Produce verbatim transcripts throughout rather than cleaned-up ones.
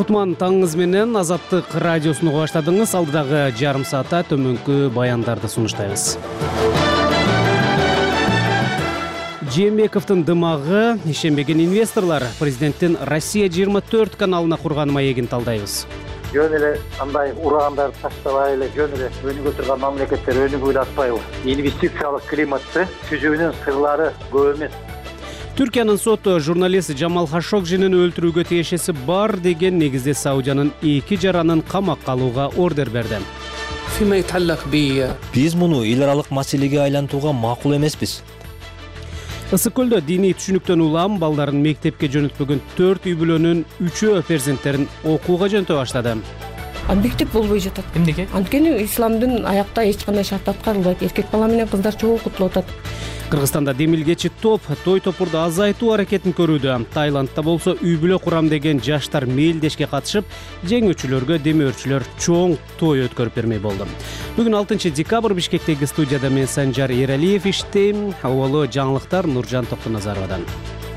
Кутман таңыңыз менен Азаттык радиосуну баштадыңыз. Алдыдагы жарым саатта төмөнкү баяндарды сунуштайбыз. Жээнбековдун дымагы ишенбеген инвесторлар президенттин Россия жыйырма төрт каналына курган маегин талдайбыз. Жөн эле андай урагандарды таштабай эле жөн эле өнүгө турган мамлекеттер өнүгүп эле инвестициялык климатты түзүүнүн сырлары көп эмес. Түркиянын соту журналист Жамал Хашогжинин өлтүрүүгө тиешеси бар деген негизде Саудиянын эки жаранын камакка алууга ордер берди. Биз муну эл аралык маселеге айлантууга макул эмеспиз. Ысык көлдө диний түшүнүктөн улам балдарын мектепке жөнөтпөгөн төрт үй бүлөнүн үчөө перзенттерин окууга жөнөтө баштады. Мектеп болбой жатат. Эмнеге? Анткени исламдын аякта эч кандай шарт аткарылбайт. Эркек бала менен кыздар чогуу кутулуп атат. Кыргызстанда демилгечи топ той топурду азайтуу аракетин көрүүдө. Таиландда болсо үй бүлө курам деген жаштар мээлдешке катышып, жеңүүчүлөргө демөөрчүлөр чоң той өткөрүп бермей болду. Бүгүн алтынчы декабрь Бишкектеги студияда мен Санжар Эралиев иштейм. Абалы жаңылыктар Нуржан Токтоназаровадан.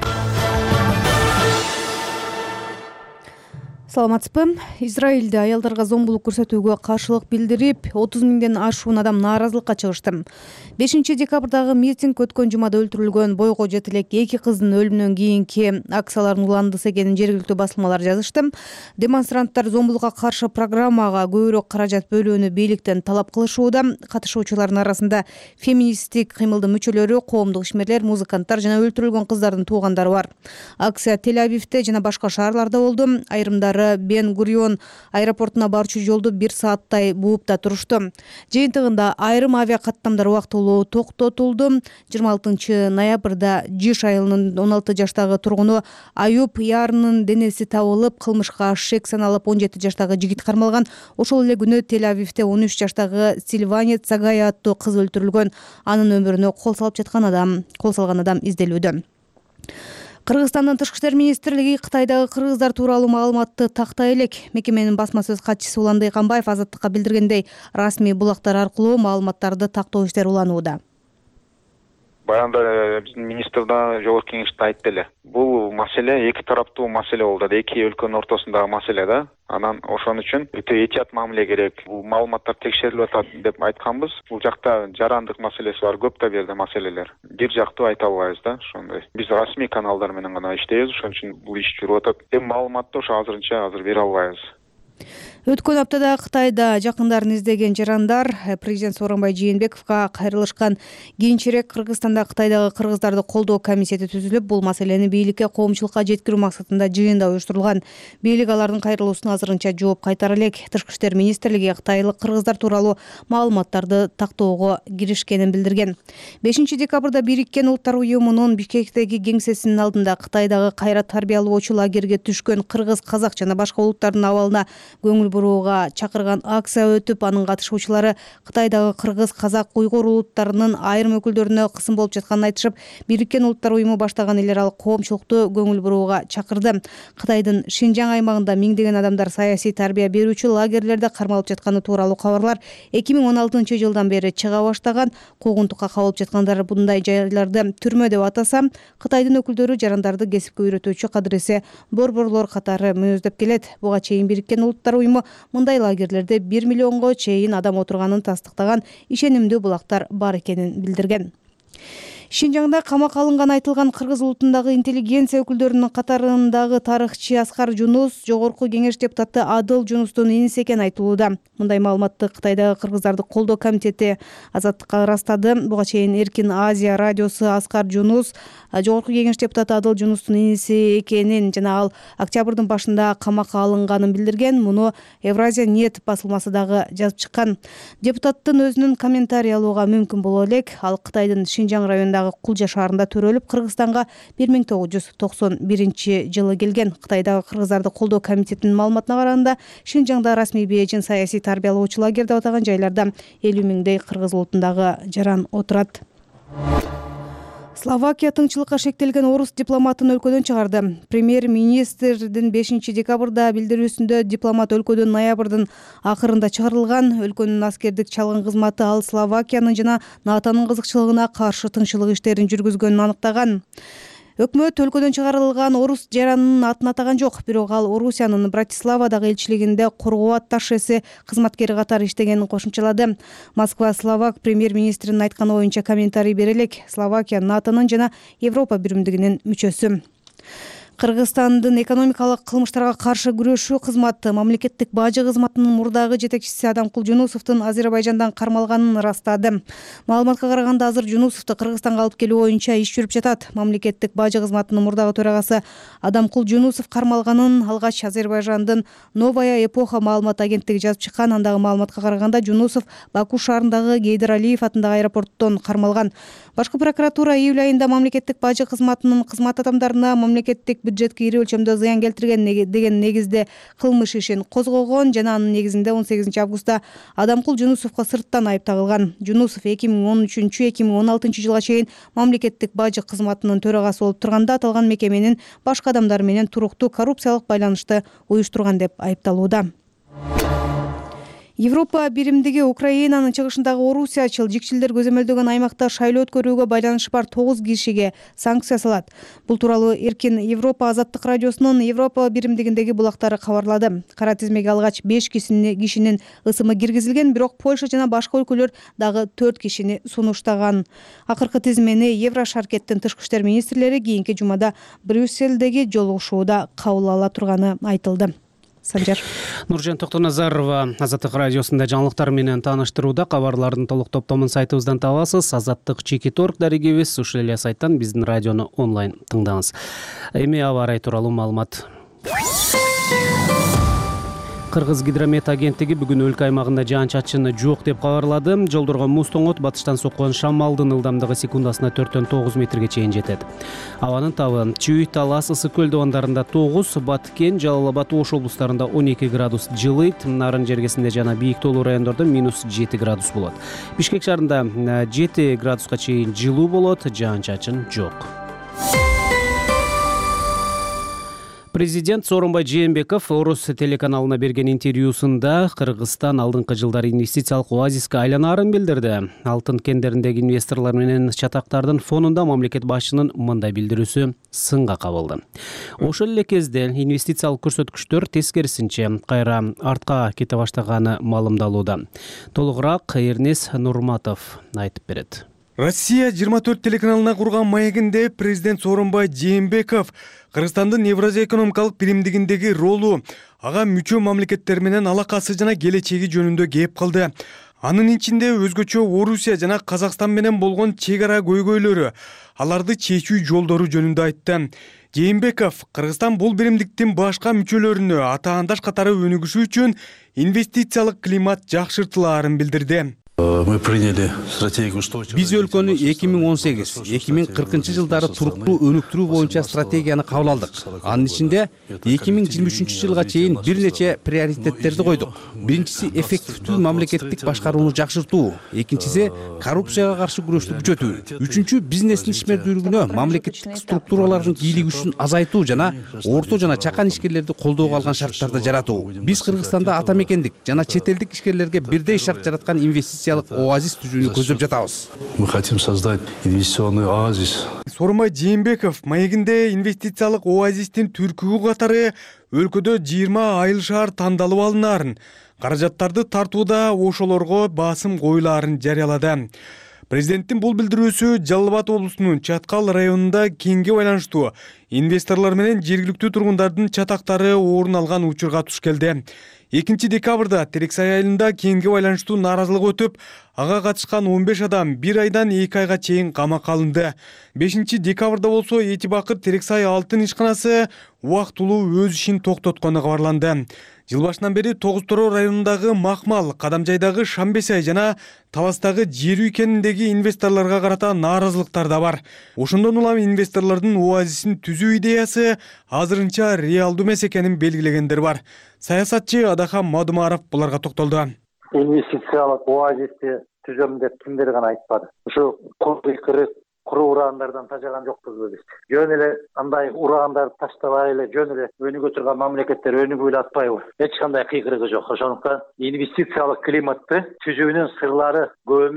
Саламатсызбы. Израилде аялдарга зомбулук көрсөтүүгө каршылык билдирип, отуз миңден ашуун адам нааразылыкка чыгышты. бешинчи декабрдагы митинг өткөн жумада өлтүрүлгөн бойго жет элек эки кыздын өлүмүнөн кийинки акциялардын уландысы экенин жергиликтүү басылмалар жазышты. Демонстранттар зомбулукка каршы программага көбүрөөк каражат бөлүүнү бийликтен талап кылышууда. Катышуучулардын арасында феминисттик кыймылдын мүчөлөрү, коомдук ишмерлер, музыканттар жана өлтүрүлгөн кыздардын туугандары бар. Акция Тель-Авивде жана башка шаарларда болду. Айрымдары Бен-Гурион аэропортуна барчу жолду бир сааттай бууп да турушту. Жыйынтыгында айрым авиа каттамдар убактылуу токтотулду. жыйырма алтынчы ноябрда Жиш айылынын он алты жаштагы тургуну Аюб Ярнын денеси табылып, кылмышка шек саналып он жети жаштагы жигит кармалган. Ошол эле күнү Тель-Авивде он үч жаштагы Сильванет Цагая аттуу кыз өлтүрүлгөн. Анын өмүрүнө кол салып жаткан адам, кол салган адам изделүүдө. Кыргызстандын Тышкы иштер министрлиги Кытайдагы кыргыздар тууралуу маалыматты тактай элек. Мекеменин басма сөз катчысы Уланбек Камбаев Азаттыкка билдиргендей, расмий булактар аркылуу маалыматтарды тактоо иштери уланууда. Баянда биздин министрда жогорку кеңеште айтты эле. Бул маселе эки тараптуу маселе болду. Эки өлкөнүн ортосундагы маселе да. Анан ошон үчүн өтө этият мамиле керек. Бул маалыматтар текшерилип атат деп айтканбыз. Бул жакта жарандык маселеси бар, көп да берде маселелер. Бир жактуу айта албайбыз да, ошондой. Биз расмий каналдар менен гана иштейбиз, ошон үчүн бул иш жүрүп атат. Эми маалыматты ошо азырынча азыр бере албайбыз. Өткөн аптада Кытайда жакындарын издеген жарандар президент Сооронбай Жээнбековго кайрылышкан. Кийинчерээк Кыргызстанда Кытайдагы кыргыздарды колдоо комитети түзүлүп, бул маселени бийликке, коомчулукка жеткирүү максатында жыйында уюштурулган. Бийлик алардын кайрылуусуна азырынча жооп кайтара элек. Тышкы иштер министрлиги кытайлык кыргыздар тууралуу маалыматтарды тактоого киришкенин билдирген. бешинчи декабрда Бириккен Улуттар уюмунун Бишкектеги кеңсесинин алдында Кытайдагы кайра тарбиялоочу лагерге түшкөн кыргыз, казак жана башка улуттардын абалына көңүл бурууга чакырган акция өтүп, анын катышуучулары Кытайдагы кыргыз, казак, уйгур улуттарынын айрым өкүлдөрүнө кысым болуп жатканын айтышып, Бириккен Улуттар уюму баштаган эл аралык коомчулукту көңүл бурууга чакырды. Кытайдын Шинжаң аймагында миңдеген адамдар саясий тарбия берүүчү лагерлерде кармалып жатканы тууралуу кабарлар эки миң он алтынчы жылдан бери чыга баштаган. Куугунтукка кабылып жаткандар мындай жайларды түрмө деп атаса, Кытайдын өкүлдөрү жарандарды кесипке үйрөтүүчү кадыресе борборлор катары мүнөздөп келет. Буга чейин Бириккен Улуттар уюму мындай лагерлерде бир миллионго чейин адам отурганын тастыктаган, ишенимдүү булактар бар экенин билдирген. Шинжаңда камакка алынган айтылган кыргыз улутундагы интеллигенция өкүлдөрүнүн катарындагы тарыхчы Аскар Жунус жогорку кеңеш депутаты Адыл Жунустун иниси экени айтылууда. Мындай маалыматты Кытайдагы кыргыздарды колдоо комитети Азаттыкка ырастады. Буга чейин Эркин Азия радиосу Аскар Жунус жогорку кеңеш депутаты Адыл Жунустун иниси экенин жана ал октябрдын башында камакка алынганын билдирген. Муну Евразия нет басылмасы дагы жазып чыккан. Депутаттын өзүнүн комментарий алууга мүмкүн боло элек. Ал Кытайдын Шинжаң районундагы Кулжа шаарында төрөлүп, Кыргызстанга бир миң тогуз жүз токсон биринчи жылы келген. Кытайдагы кыргыздарды колдоо комитетинин маалыматына караганда, Шинжаңда расмий бейжин саясий тарбиялоочу лагер деп атаган жайларда элүү миңдей кыргыз улутундагы жаран отурат. Словакия тыңчылыкка шектелген орус дипломатын өлкөдөн чыгарды. Премьер-министрдин бешинчи декабрда билдирүүсүндө дипломат өлкөдөн ноябрдын акырында чыгарылган. Өлкөнүн аскердик чалгын кызматы ал Словакиянын жана НАТОнун кызыкчылыгына каршы тыңчылык иштерин жүргүзгөнүн аныктаган. Өкмөт өлкөдөн чыгарылган орус жаранынын атын атаган жок, бирок ал Орусиянын Братиславадагы элчилигинде коргоо атташеси кызматкери катары иштегенин кошумчалады. Москва Словак премьер-министринин айтканы боюнча комментарий бере элек. Словакия натонун жана Европа биримдигинин мүчөсү. Кыргызстандын экономикалык кылмыштарга каршы күрөшүү кызматы мамлекеттик бажы кызматынын мурдагы жетекчиси Адамкул Жунусовдун Азербайжандан кармалганын ырастады. Маалыматка караганда азыр Жунусовду Кыргызстанга алып келүү боюнча иш жүрүп жатат. Мамлекеттик бажы кызматынын мурдагы төрагасы Адамкул Жунусов кармалганын алгач Азербайжандын Новая эпоха маалымат агенттиги жазып чыккан. Андагы маалыматка караганда Жунусов Баку шаарындагы Гейдер Алиев атындагы аэропорттон кармалган. Башкы прокуратура июль айында мамлекеттик бажы кызматынын кызмат адамдарына мамлекеттик бюджетке ири өлчөмдө зыян келтирген деген негизде кылмыш ишин козгогон жана анын негизинде он сегизинчи августта Адамкул Жунусовго сырттан айып тагылган. Жунусов эки миң он үчүнчү эки миң он алтынчы жылга чейин мамлекеттик бажы кызматынын төрагасы болуп турганда аталган мекеменин башка адамдары менен туруктуу коррупциялык байланышты уюштурган деп айыпталууда. Европа биримдиги Украинанын чыгышындагы орусиячыл жикчилдер көзөмөлдөгөн аймакта шайлоо өткөрүүгө байланышы бар тогуз кишиге санкция салат. Бул тууралуу Эркин Европа азаттык радиосунун Европа биримдигиндеги булактары кабарлады. Кара тизмеге алгач беш кишинин ысымы киргизилген, бирок Польша жана башка өлкөлөр дагы төрт кишини сунуштаган. Акыркы тизмени Еврошаркеттин тышкы иштер министрлери кийинки жумада Брюсселдеги жолугушууда кабыл ала турганы айтылды. Санжар. Нуржан Токтоназарова Азаттык радиосунда жаңылыктар менен тааныштырууда. Кабарлардын толук топтомун сайтыбыздан табасыз. Азаттык чекит орг дарегибиз. Ушул эле сайттан биздин радиону онлайн тыңдаңыз. Эми аба ырайы тууралуу маалымат. Кыргыз гидромет агенттиги бүгүн өлкө аймагында жаан-чачын жок деп кабарлады. Жолдорго муз тоңот, батыштан соккон шамалдын ылдамдыгы секундасына төрттөн тогуз метрге чейин жетет. Абанын табы Чүй, Талас, Ысык көл дубандарында тогуз, Баткен, Жалал Абад, Ош облустарында он эки градус жылыйт, Нарын жергесинде жана бийик тоолуу райондордо минус жети градус болот. Бишкек шаарында жети градуска чейин жылуу болот, жаан-чачын жок. Президент Сооронбай Жээнбеков Орус телеканалына берген интервьюсунда Кыргызстан алдыңкы жылдары инвестициялык оазиске айланаарын билдирди. Алтын кендериндеги инвесторлор менен чатактардын фонунда мамлекет башчынын мындай билдирүүсү сынга кабылды. Ошол эле кезде инвестициялык көрсөткүчтөр тескерисинче кайра артка кете баштаганы маалымдалууда. Толугураак Эрнес Нурматов айтып берет. Россия жыйырма төрт телеканалына курган маегинде президент Сооронбай Жээнбеков Кыргызстандын Евразия экономикалык биримдигиндеги ролу, ага мүчө мамлекеттер менен алакасы жана келечеги жөнүндө кеп калды. Анын ичинде өзгөчө Орусия жана Казакстан менен болгон чек ара көйгөйлөрү, аларды чечүү жолдору жөнүндө айтты. Жээнбеков Кыргызстан бул биримдиктин башка мүчөлөрүнө атаандаш катары өнүгүшү үчүн инвестициялык климат жакшыртылаарын билдирди. Биз өлкөнү эки миң он сегиз эки миң кыркынчы жылдары туруктуу өнүктүрүү боюнча стратегияны кабыл алдык. Анын ичинде эки миң жыйырма үчүнчү жылга чейин бир нече приоритеттерди койдук. Биринчиси эффективдүү мамлекеттик башкарууну жакшыртуу, экинчиси коррупцияга каршы күрөштү күчөтүү, үчүнчү бизнестин ишмердүүлүгүнө мамлекеттик структуралардын кийлик күчүн азайтуу жана орто жана чакан ишкерлерди колдоого алган шарттарды жаратуу. Биз Кыргызстанда ата мекендик жана чет элдик ишкерлерге бирдей шарт жараткан инвестиция оазис түзүүнү көздөп жатабыз. Мы хотим создать инвестиционный оазис. Сооронбай Жээнбеков маегинде инвестициялык оазистин түркүгү катары өлкөдө жыйырма айыл шаар тандалып алынаарын, каражаттарды тартууда ошолорго басым коюлаарын жарыялады. Президенттин бул билдирүүсү Жалал Абад облусунун Чаткал районунда кеңге байланыштуу инвесторлор менен жергиликтүү тургундардын чатактары орун алган учурга туш келди. экинчи декабрда Терексай айылында кеңге байланыштуу нааразылык өтүп, ага катышкан он беш адам бир айдан эки айга чейин камакка алынды. бешинчи декабрда болсо Эти Бакыр Терексай алтын ишканасы убактылуу өз ишин токтоткону кабарланды. Жыл башынан бери Тогуз Тороо районундагы Макмал, Кадамжайдагы Шамбесай жана Таластагы жер үй кеніндегі инвесторлорго карата нааразылыктар да бар. Ошондон улам инвесторлордун оазисин түзүү идеясы азырынча реалдуу эмес экенин белгилегендер бар. Саясатчы Адахан Мадумаров буларга токтолду. Инвестициялык оазисти түзөм деп кимдер гана айтпады. Ушу кыргыз куруу урагандардан тажаган жокпузбу биз. Жөн эле андай урагандарды таштабай эле жөн эле өнүгө турган мамлекеттер өнүгүп эле атпайбы? Эч кандай кыйкырыгы жок. Ошондуктан инвестициялык климатты түзүүнүн сырлары көп эмес.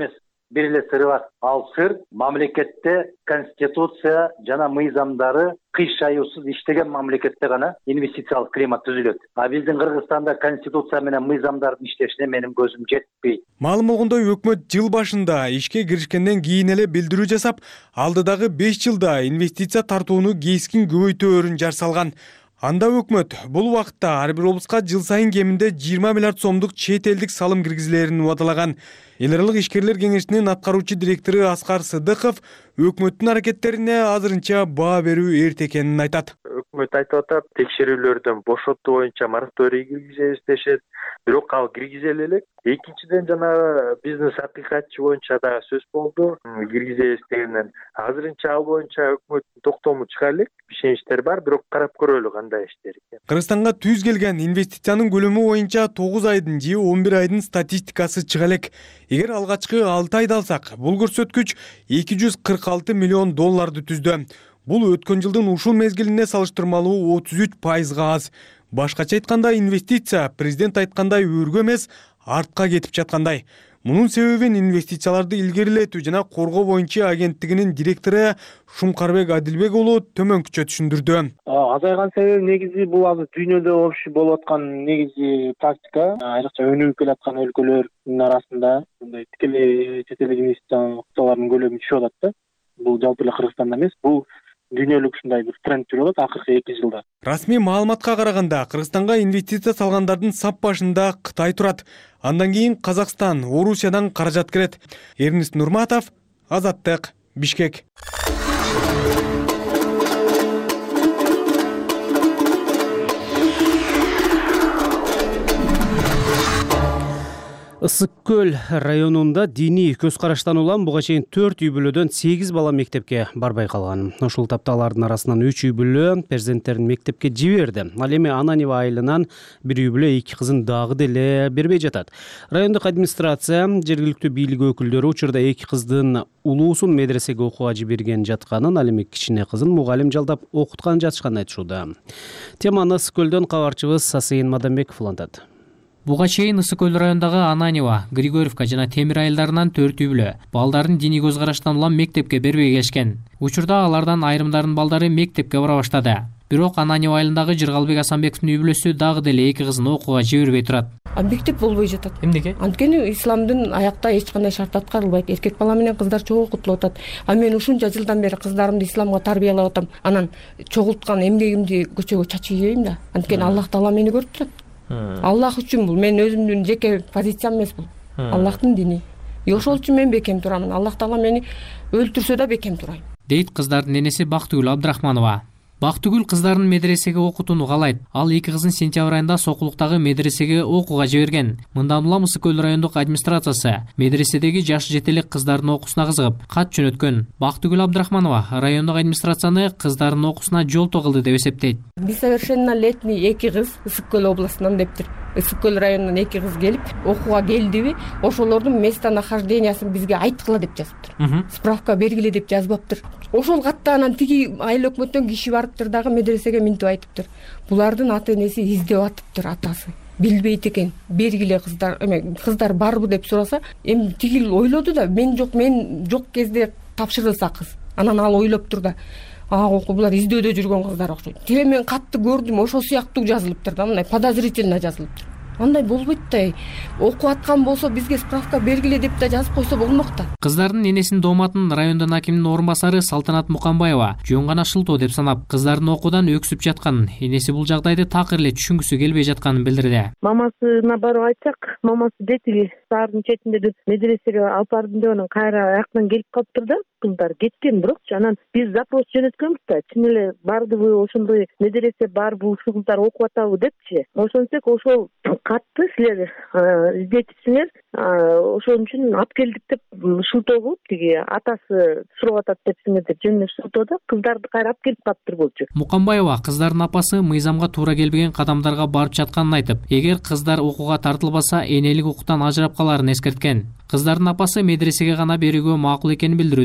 бир эле сыры бар. Ал сыр мамлекетте конституция жана мыйзамдары кыйшаюусуз иштеген мамлекетте гана инвестициялык климат түзүлөт. А биздин Кыргызстанда конституция менен мыйзамдардын иштешине менин көзүм жетпейт. Маалым болгондой, өкмөт жыл башында ишке киришкенден кийин эле билдирүү жасап, алдыдагы беш жылда инвестиция тартууну кескин көбөйтөөрүн жар салган. Анда өкмөт бул убакытта ар бир облуска жыл сайын кеминде жыйырма миллиард сомдук чет элдик салым киргизилерин убадалаган. Эл аралык ишкерлер кеңешинин аткаруучу директору Аскар Сыдыков өкмөттүн аракеттерине азырынча баа берүү эрте экенин айтат. Өкмөт айтып атат, текшерүүлөрдөн бошотуу боюнча мораторий киргизебиз дешет. Бирок ал киргизели элек. Экинчиден жана бизнес акыйкатчы боюнча да сөз болду. Киргизебиз дегенден. Азырынча ал боюнча өкмөттүн токтому чыга элек. Ишеничтер бар, бирок карап көрөлү кандай иштер экен. Кыргызстанга түз келген инвестициянын көлөмү боюнча тогуз айдын же он бир айдын статистикасы чыга элек. Эгер алгачкы алты айды алсак, бул көрсөткүч эки жүз кырк алты миллион долларды түздү. Бул өткөн жылдын ушул мезгилине салыштырмалуу отуз үч пайызга аз. Башкача айтканда, инвестиция президент айткандай өргө эмес, артка кетип жаткандай. Мунун себебин инвестицияларды илгерилетүү жана коргоо боюнча агенттигинин директору Шумкарбек Адилбек уулу төмөнкүчө түшүндүрдү. Азайган себеби негизи бул азыр дүйнөдө общий болуп аткан негизи практика. Айрыкча өнүгүп келаткан өлкөлөрдүн арасында мындай тикелей чет элдик инвестициялардын көлөмү түшүп атат да. Бул жалпы эле Кыргызстанда эмес, бул дүйнөлүк ушундай бир тренд жүрүп атат акыркы эки жылда. Расмий маалыматка караганда, Кыргызстанга инвестиция салгандардын сап башында Кытай турат. Андан кийин Казакстан, Орусиядан каражат кирет. Эрнест Нурматов, Азаттык, Бишкек. Ысык көл районунда диний көз караштан улам буга чейин төрт үй бүлөдөн сегиз бала мектепке барбай калган. Ушул тапта алардын арасынан үч үй бүлө перзенттерин мектепке жиберди. Ал эми Ананева айылынан бир үй бүлө эки кызын дагы деле бербей жатат. Райондук администрация, жергиликтүү бийлик өкүлдөрү учурда эки кыздын улуусун медресеге окууга жиберген жатканын, ал эми кичине кызын мугалим жалдап окуткан жатышканын айтышууда. Теманы Ысык көлдөн кабарчыбыз Сасыйын Мадамбеков улантат. Буга чейин Ысык көл районундагы Ананева, Григорьевка жана Темир айылдарынан төрт үй бүлө балдарын диний көз караштан улам мектепке бербей келишкен. Учурда алардан айрымдардын балдары мектепке бара баштады. Бирок Ананева айылындагы Жыргалбек Асанбековдун үй бүлөсү дагы деле эки кызын окууга жибербей турат. А мектеп болбой жатат. Эмнеге? Анткени исламдын аякта эч кандай шарт аткарылбайт. Эркек бала менен кыздар чогуу окутулуп атат. А мен ушунча жылдан бери кыздарымды исламга тарбиялап атам. Анан чогулткан эмгегимди көчөгө чачып ийбейм да. Анткени Аллах Таала мени көрүп турат. Аллах үчүн бул мен өзүмдүн жеке позициям эмес бул. Аллахтын дини. И ошол үчүн мен бекем турамын. Аллах Таала мени өлтүрсө да бекем турайм. Дейт кыздардын энеси Бактыгүл Абдрахманова. Бактыгүл кыздарын медресеге окутууну каалайт. Ал эки кызын сентябрь айында Сокулуктагы медресеге окууга жиберген. Мындан улам Ысык көл райондук администрациясы медреседеги жаш жетелек кыздардын окуусуна кызыгып кат жөнөткөн. Бактыгүл Абдрахманова райондук администрацияны кыздардын окуусуна жолтоо кылды деп эсептейт. Несовершеннолетний эки кыз Ысык көл областынан дептир. Ысык көл районунан эки кыз келип окууга келдиби, ошолордун местонахождениясын бизге айткыла деп жазыптыр. Справка бергиле деп жазбаптыр. Ошол катта анан тиги айыл өкмөттөн киши барыптыр дагы медресеге минтип айтыптыр. Булардын ата энеси издеп атыптыр, атасы. Билбейт экен. Бергиле кыздар, эме кыздар барбы деп сураса, эми тигил ойлоду да, мен жок, мен жок кезде тапшырылса кыз. Анан ал ойлоптур да. А, булар издөөдө жүргөн кыздар окшойт. Тебе мен катты көрдүм, ошол сыяктуу жазылыптыр да, мындай подозрительно жазылыптыр. Андай болбойт да. Окуп аткан болсо бизге справка бергиле деп да жазып койсо болмок да. Кыздардын энесинин дооматын райондун акиминин орун басары Салтанат Мукамбаева жөн гана шылтоо деп санап, кыздардын окуудан өксүп жатканын, энеси бул жагдайды такыр эле түшүнгүсү келбей жатканын билдирди. Мамасына барып айтсак, мамасы детиги саардын четинде медресеге алып бардым деп анан кайра аяктан келип калыптыр да. Кыздар кеткен, бирокчу анан биз запрос жөнөткөнбүз да, чын эле бардыбы, ошондой медресе барбы, ушул кыздар окуп атабы депчи. Ошентсек ошол катты силер издетипсиңер, ошон үчүн алып келдик деп шылтоо кылып, тиги атасы сурап атат депсиңер деп жөн эле шылтоодо кыздарды кайра алып келип калыптыр болчу. Мукамбаева кыздардын апасы мыйзамга туура келбеген кадамдарга барып жатканын айтып, эгер кыздар окууга тартылбаса, энелик укуктан ажырап каларын эскерткен. Кыздардын апасы медресеге гана берүүгө макул экенин билдирүүдө.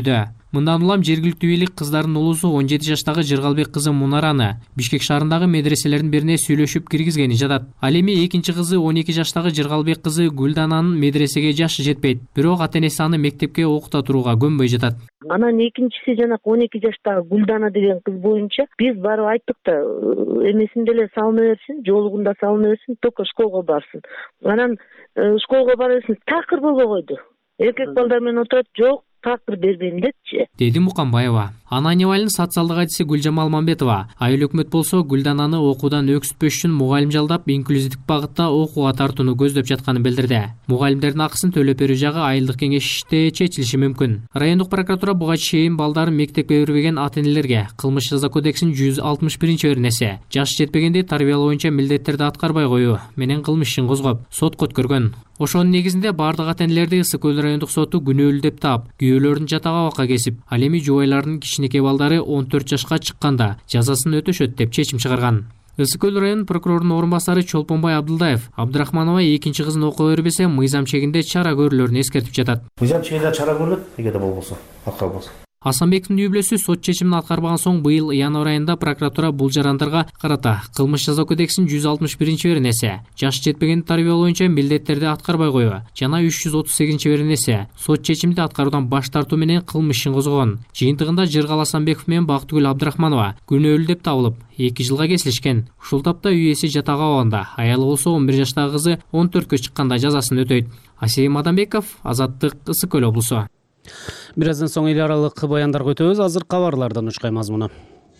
Мындан улам жергиликтүү бийлик кыздардын улусу он жети жаштагы Жыргалбек кызы Мунараны Бишкек шаарындагы медреселердин бирине сүйлөшүп киргизгени жатат. Ал эми экинчи кызы он эки жаштагы Жыргалбек кызы Гүлдананын медресеге жашы жетпейт. Бирок ата-энеси аны мектепке окута турууга көнбөй жатат. Анан экинчиси жанагы он эки жаштагы Гүлдана деген кыз боюнча биз барып айттык да, эмесинде эле салына берсин, жолугунда салына берсин, только школго барсын. Анан школго бара берсин, такыр болбой койду. Эркек балдар менен отурат, жок, такыр бербейм депчи, деди Мукамбаева. Ананевалдын социалдык адиси Гүлжамал Мамбетова айыл өкмөт болсо Гүлдананы окуудан өксүтпөш үчүн мугалим жалдап, инклюзивдик багытта окууга тартууну көздөп жатканын билдирди. Мугалимдердин акысын төлөп берүү жагы айылдык кеңеште чечилиши мүмкүн. Райондук прокуратура буга чейин балдарын мектепке бербеген ата-энелерге кылмыш жаза кодексинин жүз алтымыш биринчи беренеси жаш жетпегенди тарбиялоо боюнча милдеттерди аткарбай коюу менен кылмыш ишин козгоп, сотко өткөргөн. Ошонун негизинде бардык ата-энелерди Ысык Көл райондук соту күнөөлүү деп таап, күйөөлөрдүн жатак абакка кесип, ал эми жубайлардын кичинекей балдары он төрт жашка чыкканда жазасын өтөшөт деп чечим чыгарган. Ысык Көл районунун прокурорунун орун басары Чолпонбай Абдылдаев Абдрахманова экинчи кызын окуя бербесе, мыйзам чегинде чара көрүлөрүн эскертип жатат. Мыйзам чегинде чара көрүлөт, эгерде болбосо, аткарылбаса. Асанбековдун үй бүлөсү сот чечимин аткарбаган соң быйыл январь айында прокуратура бул жарандарга карата кылмыш жаза кодексинин жүз алтымыш биринчи беренеси жаш жетпегенди тарбиялоо боюнча милдеттерди аткарбай коюу жана үч жүз отуз сегизинчи беренеси сот чечимди аткаруудан баш тартуу менен кылмыш ишин козгогон. Жыйынтыгында Жыргал Асанбеков менен Бактыгүл Абдрахманова күнөөлүү деп табылып, эки жылга кесилишкен. Ушул тапта үй ээси жатак абагында, аялы болсо он бир жаштагы кызы он төрткө чыкканда жазасын өтөйт. Асей Мадамбеков, Азаттык, Ысык Көл облусу. Бир аздан соң эл аралык баяндарга өтөбүз. Азыр кабарлардан учкай мазмуну.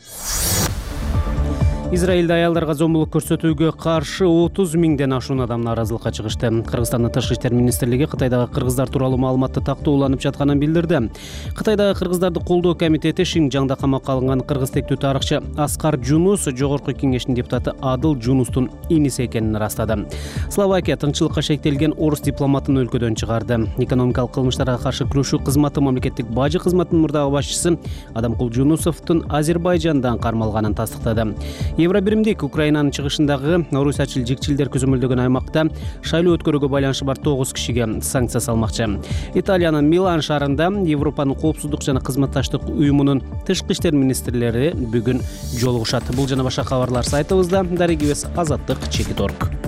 Израилде аялдарга зомбулук көрсөтүүгө каршы отуз миңден ашуун адам нааразылыкка чыгышты. Кыргызстандын Тышкы иштер министрлиги Кытайдагы кыргыздар тууралуу маалыматты тактооланып жатканын билдирди. Кытайдагы кыргыздарды колдоо комитети Шинжаңда камакка алынган кыргыз тектүү тарыхчы Аскар Жунус жогорку кеңештин депутаты Адыл Жунустун иниси экенин ырастады. Словакия тынччылыкка шектелген орус дипломатын өлкөдөн чыгарды. Экономикалык кылмыштарга каршы күрөшүү кызматы мамлекеттик бажы кызматынын мурдагы башчысы Адамкул Жунусовдун Азербайжандан кармалганын тастыктады. Евробиримдик Украинанын чыгышындагы орусячыл жикчилдер көзөмөлдөгөн аймакта шайлоо өткөрүүгө байланышы бар тогуз кишиге санкция салмакчы. Италиянын Милан шаарында Европанын коопсуздук жана кызматташтык уюмунун тышкы иштер министрлери бүгүн жолугушат. Бул жана башка кабарлар сайтыбызда. Дарегибиз Азаттык чекит точка орг.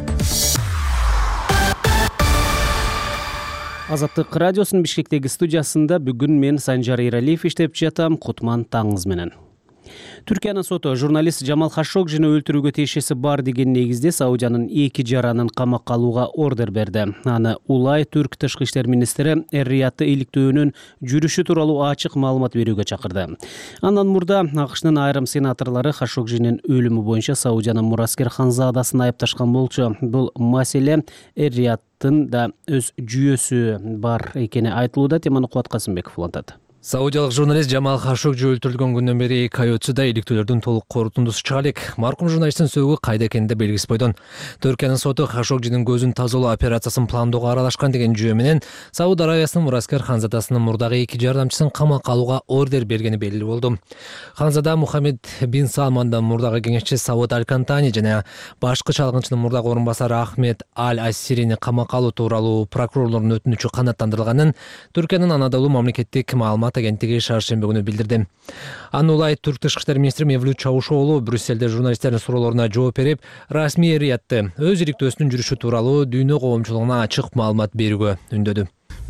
Азаттык радиосунун Бишкектеги студиясында бүгүн мен Санжар Иралиев иштеп жатам. Кутман таңыңыз менен. Түркиянын соту журналист Жамал Хашогжини өлтүрүүгө тиешеси бар деген негизде Саудиянын эки жаранын камакка алууга ордер берди. Аны улай түрк тышкы иштер министри Эр-Риядты иликтөөнүн жүрүшү тууралуу ачык маалымат берүүгө чакырды. Андан мурда АКШнын айрым сенаторлору Хашогжинин өлүмү боюнча Саудиянын мураскер ханзадасын айыпташкан болчу. Бул маселе Эр-Риядтын да өз жүйөсү бар экени айтылууда. Теманы Кубат Касымбеков улантат. Саудиялык журналист Жамал Хашогжи өлтүрүлгөн күндөн бери эки ай өтсө да иликтөөлөрдүн толук корутундусу чыга элек. Маркум журналисттин сөөгү кайда экенинде белгисиз бойдон. Түркиянын соту Хашогжинин көзүн тазалоо операциясын пландоого аралашкан деген жүйө менен Сауд Аравиясынын мураскер ханзадасынын мурдагы эки жардамчысын камакка алууга ордер бергени белгилүү болду. Ханзада Мухаммед бин Салмандын мурдагы кеңешчи Сауд Аль-Кантани жана башкы чалгынчынын мурдагы орун басары Ахмед Аль-Ассирини камакка алуу тууралуу прокурорлордун өтүнүчү канааттандырылганын Түркиянын Анадолу мамлекеттик маалымат агенттиги шаршемби күнү билдирди. Аны улай түрк тышкы иштер министри Мевлют Чавушоğlu Брюсселде журналисттердин суроолоруна жооп берип, расмий Эр-Риядты өз иликтөөсүнүн жүрүшү тууралуу дүйнө коомчулугуна ачык маалымат берүүгө үндөдү.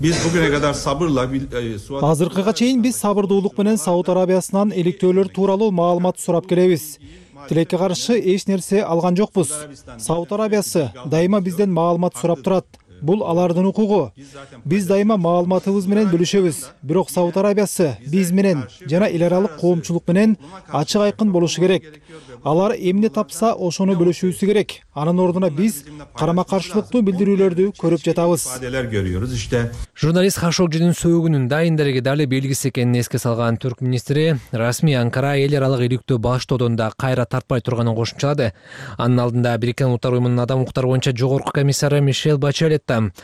Азыркыга чейин биз сабырдуулук менен Сауд Арабиясынан иликтөөлөр тууралуу маалымат сурап келебиз. Тилекке каршы эч нерсе алган жокпуз. Сауд Арабиясы дайыма бизден маалымат сурап турат. Бул алардын укугу. Биз дайыма маалыматыбыз менен бөлүшөбүз. Бирок Сауд Арабиясы биз менен жана эл аралык коомчулук менен ачык айкын болушу керек. Алар эмне тапса ошону бөлүшүүсү керек. Анын ордуна биз карама каршылыктуу билдирүүлөрдү көрүп жатабыз. Журналист Хашогжинин сөөгүнүн дайын дареги дали белгиси экенин эске салган түрк министри расмий Анкара эл аралык иликтөө баштоодон да кайра тартпай турганын кошумчалады. Анын алдында Бириккен Улуттар уюмунун адам укуктары боюнча жогорку комиссары Мишель Бачелет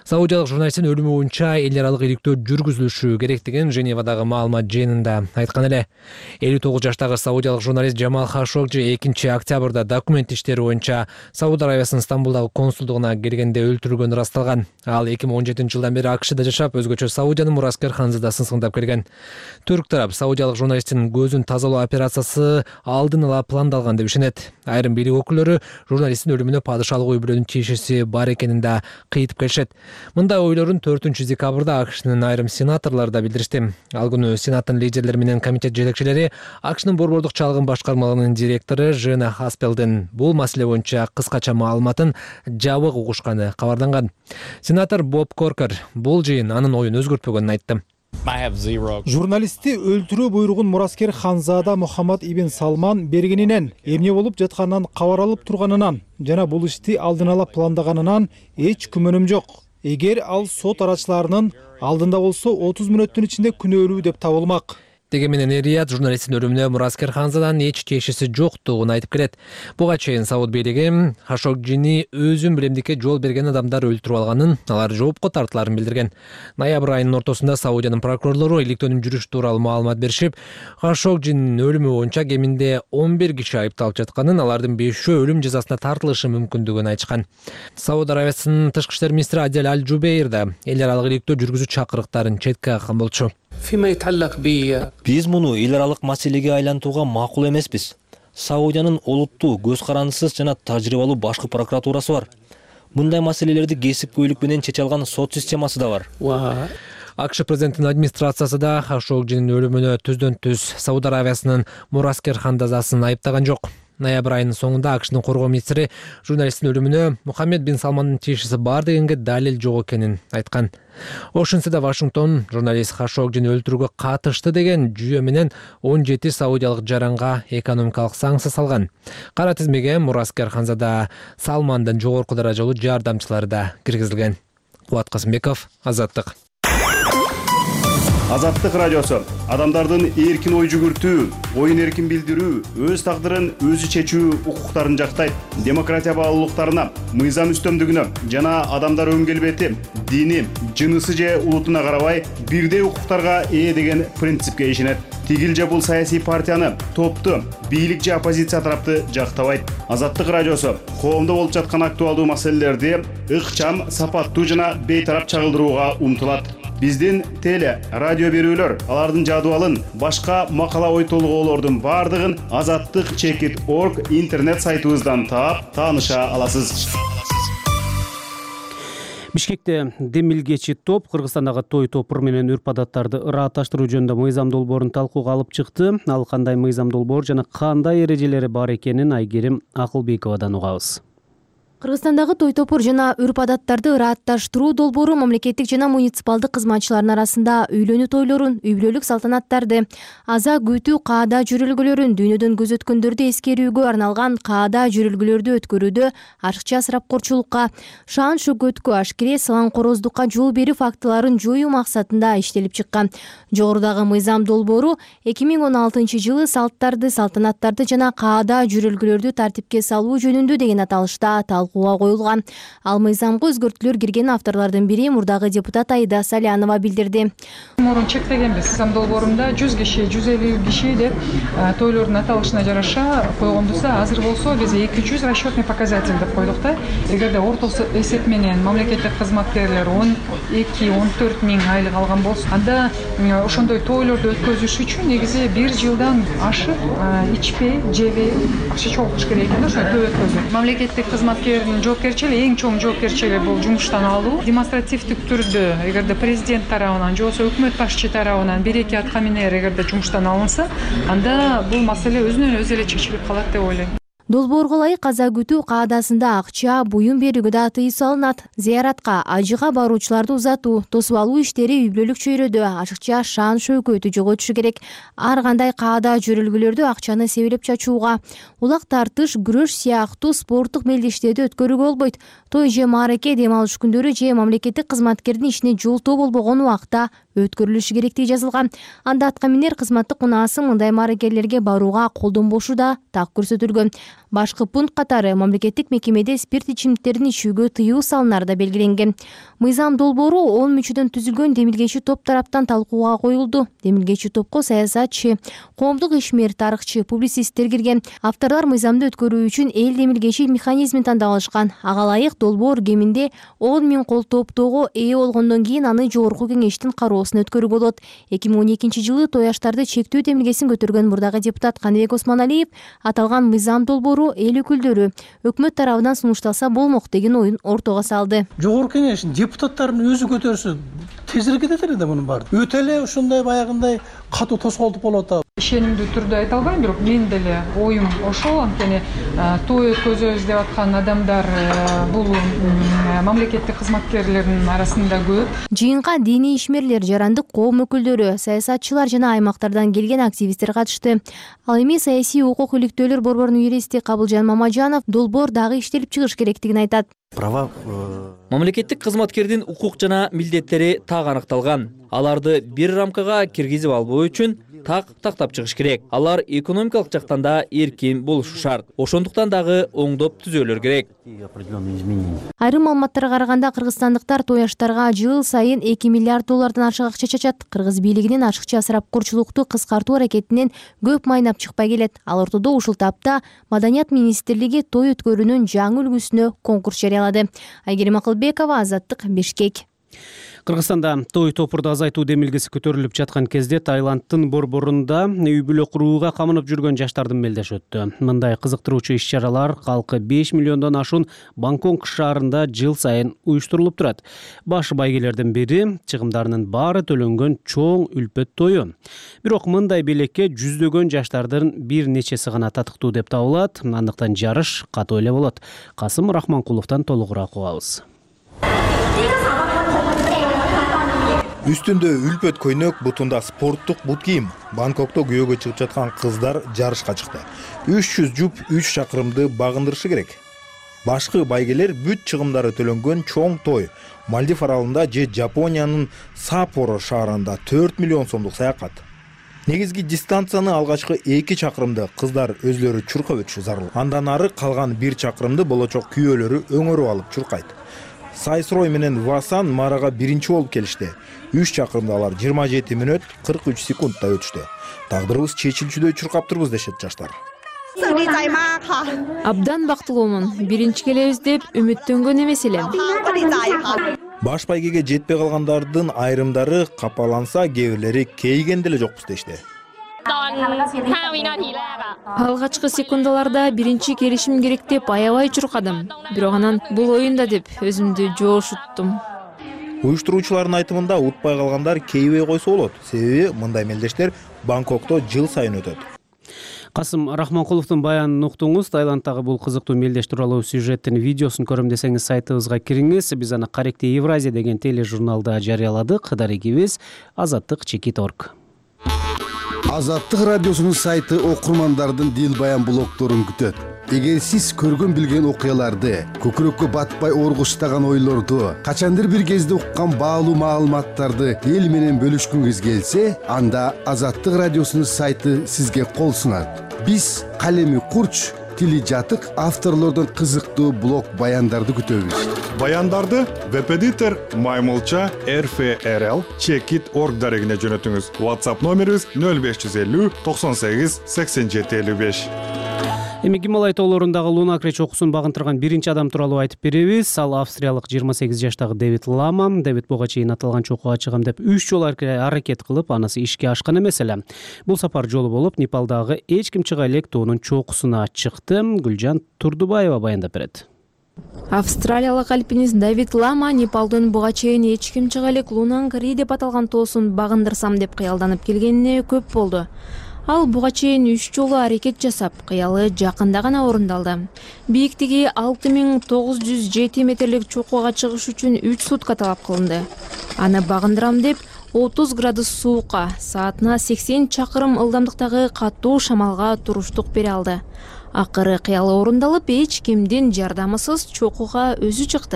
Саудиялык журналисттин өлүмү боюнча эл аралык иликтөө жүргүзүлүшү керектигин Женевадагы маалымат жыйынында айткан эле. элүү тогуз жаштагы саудиялык журналист Жамал Хашогжи экинчи октябрда документ иштери боюнча Сауд Арабиясынын Стамбулдагы консулдугуна келгенде өлтүрүлгөнү расталган. Ал эки миң он жетинчи жылдан бери АКШда жашап, өзгөчө Саудиянын Мураскер ханзадасын сыңдап келген. Түрк тарап саудиялык журналисттин көзүн тазалоо операциясы алдын ала пландалган деп ишенет. Айрым бийлик өкүлдөрү журналисттин өлүмүнө падышалык үй бүлөнүн тиешеси бар экенин да кыйтып келишет. Мындай ойлорун төртүнчү декабрда АКШнын айрым сенаторлору да билдиришти. Ал күнү Сенаттын лидерлери менен комитет жетекчилери АКШнын борбордук чалгын башкармалыгынын директору Жена Хаспелдин бул маселе боюнча кыскача маалыматын жабык угушканы кабарланган. Сенатор Боб Коркер бул жыйын анын оюн өзгөртпөгөнүн айтты. Журналистти өлтүрүү буйругун Мураскер ханзада Мухаммад ибн Салман бергенинен, эмне болуп жатканынан кабар алып турганынан жана бул ишти алдын ала пландаганынан эч күмөнүм жок. Эгер ал сот арачыларынын алдында болсо отуз мүнөттүн ичинде күнөөлүү деп табылмак. Деги менен Рият журналисттин өлүмүнө Мураскер ханзадан эч тиешеси жоктугун айтып келет. Буга чейин Сауд бийлиги Хашогжини өзүн билемдикке жол берген адамдар өлтүрүп алганын, алар жоопко тартыларын билдирген. Ноябрь айынын ортосунда Саудиянын прокурорлору иликтөөнүн жүрүшү тууралуу маалымат беришип, Хашогжинин өлүмү боюнча кеминде он бир киши айыпталып жатканын, алардын бешөө өлүм жазасына тартылышы мүмкүндүгүн айтышкан. Сауд Арабиясынын тышкы иштер министри Адель Аль-Жубейр да эл аралык иликтөө жүргүзүү чакырыктарын четке каккан болчу. Биз муну эл аралык маселеге айлантууга макул эмеспиз. Саудиянын олуттуу, көз карандысыз жана тажрыйбалуу башкы прокуратурасы бар. Мындай маселелерди кесипкөйлүк менен чече алган сот системасы да бар. АКШ президентинин администрациясы да Хашогжинин өлүмүнө түздөн түз Сауд Арабиясынын Мураскер ханзадасын айыптаган жок. Ноябрь айынын соңунда АКШнын коргоо министри журналисттин өлүмүнө Мухаммед бин Салмандын тиешеси бар дегенге далил жок экенин айткан. Ошентсе да Вашингтон журналист Хашогжини өлтүрүүгө катышты деген жүйө менен он жети саудиялык жаранга экономикалык санкция салган. Кара тизмеге Мураскер ханзада Салмандын жогорку даражалуу жардамчылары да киргизилген. Кубат Касымбеков, Азаттык. Азаттык радиосу адамдардын эркин ой жүгүртүү, оюн эркин билдирүү, өз тагдырын өзү чечүү укуктарын жактайт. Демократия баалуулуктарына, мыйзам үстөмдүгүнө жана адамдар өн келбети, дини, жынысы же улутуна карабай бирдей укуктарга ээ деген принципке ишенет. Тигил же бул саясий партияны, топту, бийлик же оппозиция тарапты жактабайт. Азаттык радиосу коомдо болуп жаткан актуалдуу маселелерди ыкчам, сапаттуу жана бейтарап чагылдырууга умтулат. Биздин теле, радио берүүлөр, алардын жадыбалын, башка макала ой толгоолордун бардыгын азаттык чекит точка орг интернет сайтыбыздан таап, тааныша аласыз. Бишкекте демилгечи топ Кыргызстандагы той топур менен үрп адаттарды ыраатташтыруу жөнүндө мыйзам долбоорун талкууга алып чыкты. Ал кандай мыйзам долбоор жана кандай эрежелери бар экенин Айгерим Акылбековадан угабыз. Кыргызстандагы той топур жана үрп адаттарды ыраатташтыруу долбоору мамлекеттик жана муниципалдык кызматчылардын арасында үйлөнүү тойлорун, үй бүлөлүк салтанаттарды, аза күтүү каада жүрүлгөлөрүн, дүйнөдөн көз өткөндөрдү эскерүүгө арналган каада жүрүлгөлөрдү өткөрүүдө ачыкча ысырапкорчулукка, шаан шөкөткө, ашкере салаңкороздукка жол берүү фактыларын жоюу максатында иштелип чыккан. Жогорудагы мыйзам долбоору эки миң он алтынчы жылы салттарды, салтанаттарды жана каада жүрүлгөлөрдү тартипке салуу жөнүндө деген аталышта талкууга коюлган. Ал мыйзамга өзгөртүүлөр кирген авторлордун бири мурдагы депутат Аида Салянова билдирди. Мурун чектегенбиз мыйзам долбоорунда жүз киши, жүз элүү киши деп тойлордун аталышына жараша койгондусу, азыр болсо биз эки жүз расчетный показатель деп койдук да. Эгерде ортосу эсеп менен мамлекеттик кызматкерлер он эки он төрт миң айлык алган болсо, анда ошондой тойлорду өткөзүш үчүн негизи бир жылдан ашык ичпей, жебей акча чогултуш керек экен да, ошо той өткөзүп. Мамлекеттик кызматкердин жоопкерчилиги, эң чоң жоопкерчилиги бул жумуштан алуу. Демонстративдик түрдө эгерде президент тарабынан же болбосо өкмөт башчы тарабынан бир эки атка минер эгерде жумуштан алынса, анда бул маселе өзүнөн өзү эле чечилип калат деп ойлойм. Долбоорго ылайык аза күтүү каадасында акча, буюм берүүгө да тыюу салынат. Зыяратка, ажыга баруучуларды узатуу, тосуп алуу иштери үй бүлөлүк чөйрөдө ачыкча шаан шөкөтү жоготушу керек. Ар кандай каада жүрүлгөлөрдө акчаны себелеп чачууга, улак тартыш, күрөш сыяктуу спорттук мелдештерди өткөрүүгө болбойт. Той же маареке, дем алыш күндөрү же мамлекеттик кызматкердин ишине жолтоо болбогон убакта өткөрүлүшү керектиги жазылган. Анда аткаминер кызматтык унаасы мындай мааракерлерге барууга колдонбошу да так көрсөтүлгөн. Башкы пункт катары мамлекеттик мекемеде спирт ичимдиктерин ичүүгө тыюу салынары да белгиленген. Мыйзам долбоору он мүчөдөн түзүлгөн демилгечи топ тараптан талкууга коюлду. Демилгечи топко саясатчы, коомдук ишмер, тарыхчы, публицисттер кирген. Авторлор мыйзамды өткөрүү үчүн эл демилгечи механизмин тандап алышкан. Ага ылайык долбоор кеминде он миң кол топтоого ээ болгондон кийин аны жогорку кеңештин кароосуна өткөрүүгө болот. эки миң он экинчи жылы той аштарды чектөө демилгесин көтөргөн мурдагы депутат Каныбек Осмоналиев аталган мыйзам долбоору эл өкүлдөрү өкмөт тарабынан сунушталса болмок деген оюн ортого салды. Жогорку кеңештин депутаттардын өзү көтөрсө тезирээк кетет эле да мунун баары. Өтө эле ушундай баягындай катуу тоскоолдук болуп атат. Ишенимдүү түрдө айта албайм, бирок мен деле оюм ошол. Анткени той өткөзөбүз деп аткан адамдар бул мамлекеттик кызматкерлердин арасында көп. Жыйынга диний ишмерлер, жарандык коом өкүлдөрү, саясатчылар жана аймактардан келген активисттер катышты. Ал эми саясий укук иликтөөлөр борборунун юристи Кабылжан Мамажанов долбоор дагы иштелип чыгыш керектигин айтат. Права мамлекеттик кызматкердин укук жана милдеттери так аныкталган. Аларды бир рамкага киргизип албоо үчүн так тактап чыгыш керек. Алар экономикалык жактан да эркин болушу шарт. Ошондуктан дагы оңдоп түзөөлөр керек. Айрым маалыматтарга караганда кыргызстандыктар той аштарга жыл сайын эки миллиард доллардан ашык акча чачат. Кыргыз бийлигинин ашыкча ысырапкорчулукту кыскартуу аракетинен көп майнап чыкпай келет. Ал ортодо ушул тапта Маданият министрлиги той өткөрүүнүн жаңы үлгүсүнө конкурс жарыялады. Айгерим Акылбекова, Азаттык, Бишкек. Кыргызстанда той топурду азайтуу демилгеси көтөрүлүп жаткан кезде Таиландтын борборунда үй бүлө курууга камынып жүргөн жаштардын мелдеши өттү. Мындай кызыктыруучу иш-чаралар калкы беш миллиондон ашуун Бангкок шаарында жыл сайын уюштурулуп турат. Баш байгелердин бири чыгымдарынын баары төлөнгөн чоң үлпөт тою. Бирок мындай белекке жүздөгөн жаштардын бир нечеси гана татыктуу деп табылат. Андыктан жарыш катуу эле болот. Касым Рахманкуловдон толугураак угабыз. Үстүндө үлпөт көйнөк, бутунда спорттук бут кийим. Бангкокто күйөөгө чыгып жаткан кыздар жарышка чыкты. үч жүз жуп үч чакырымды багындырышы керек. Башкы байгелер бүт чыгымдары төлөнгөн чоң той. Мальдив аралында же Жапониянын Саппоро шаарында төрт миллион сомдук саякат. Негизги дистанцияны алгачкы эки чакырымды кыздар өзлөрү чуркап өтүшү зарыл. Андан ары калган бир чакырымды болочок күйөөлөрү өңөрүп алып чуркайт. Сайсрой менен Васан марага биринчи болуп келишти. үч чакырымды алар жыйырма жети мүнөт кырк үч секундта өтүштү. Тагдырыбыз чечилчүдөй чуркап турбуз дешет жаштар. Абдан бактылуумун. Биринчи келебиз деп үмүттөнгөн эмес элем. Баш байгеге жетпей калгандардын айрымдары капаланса, кээ бирлери кейген деле жокпуз дешти. Алгачкы секундаларда биринчи келишим керек деп аябай чуркадым. Бирок анан бул оюнда деп өзүмдү жоошуттум. Уюштуруучулардын айтымында утпай калгандар кейбей койсо болот. Себеби мындай мелдештер Бангкокто жыл сайын өтөт. Касым Рахманкуловдун баянын уктуңуз. Таиландтагы бул кызыктуу мелдеш тууралуу сюжеттин видеосун көрөм десеңиз сайтыбызга кириңиз. Биз аны Каректе Евразия деген тележурналда жарыяладык. Дарегибиз Азаттык чекит орг. Азаттык радиосунун сайты окурмандардын дил баян блогдорун күтөт. Эгер сиз көргөн билген окуяларды, көкүрөккө батпай оргуштаган ойлорду, качандыр бир кезде уккан баалуу маалыматтарды эл менен бөлүшкүңүз келсе, анда Азаттык радиосунун сайты сизге кол сунат. Биз калеми курч, тили жатык авторлордон кызыктуу блог баяндарды күтөбүз. Баяндарды веб-эдитор Маймылча эр эф эр эл чекит орг дарегине жөнөтүңүз. WhatsApp номерибиз нөл беш жүз элүү токсон сегиз сексен жети элүү беш. Эми Гималай тоолорундагы Лунакре чокусун багынтырган биринчи адам тууралуу айтып беребиз. Ал австриялык жыйырма сегиз жаштагы Дэвид Лама. Дэвид буга чейин аталган чокуга чыгам деп үч жолу аракет кылып, анысы ишке ашкан эмес эле. Бул сапар жолу болуп, Непалдагы эч ким чыга элек тоонун чокусуна чыкты. Гүлжан Турдубаева баяндап берет. Австралиялык альпинист Дэвид Лама Непалдын буга чейин эч ким чыга элек Лунакре деп аталган тоосун багындырсам деп кыялданып келгенине көп болду. Ал буга чейин үч жолу аракет жасап, кыялы жакында гана орундалды. Бийиктиги алты миң тогуз жүз жети метрлик чокуга чыгыш үчүн үч сутка талап кылынды. Аны багындырам деп отуз градус суукка, саатына сексен чакырым ылдамдыктагы катуу шамалга туруштук бере алды. Акыры кыялы орундалып, эч кимдин жардамысыз чокуга өзү чыкты.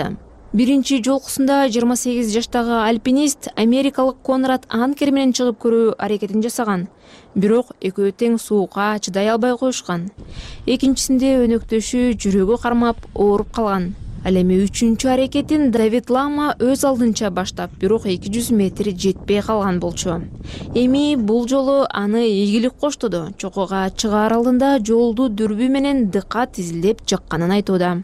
Биринчи жолкусунда жыйырма сегиз жаштагы альпинист америкалык Конрад Анкер менен чыгып көрүү аракетин жасаган. Бирок экөө тең суукка чыдай албай коюшкан. Экинчисинде өнөктөшү жүрөгү кармап ооруп калган. Ал эми үчүнчү аракетин Давид Лама өз алдынча баштап, бирок эки жүз метр жетпей калган болчу. Эми бул жолу аны ийгилик коштоду. Чокуга чыгаар алдында жолду дүрбү менен дыкат изилдеп жакканын айтууда.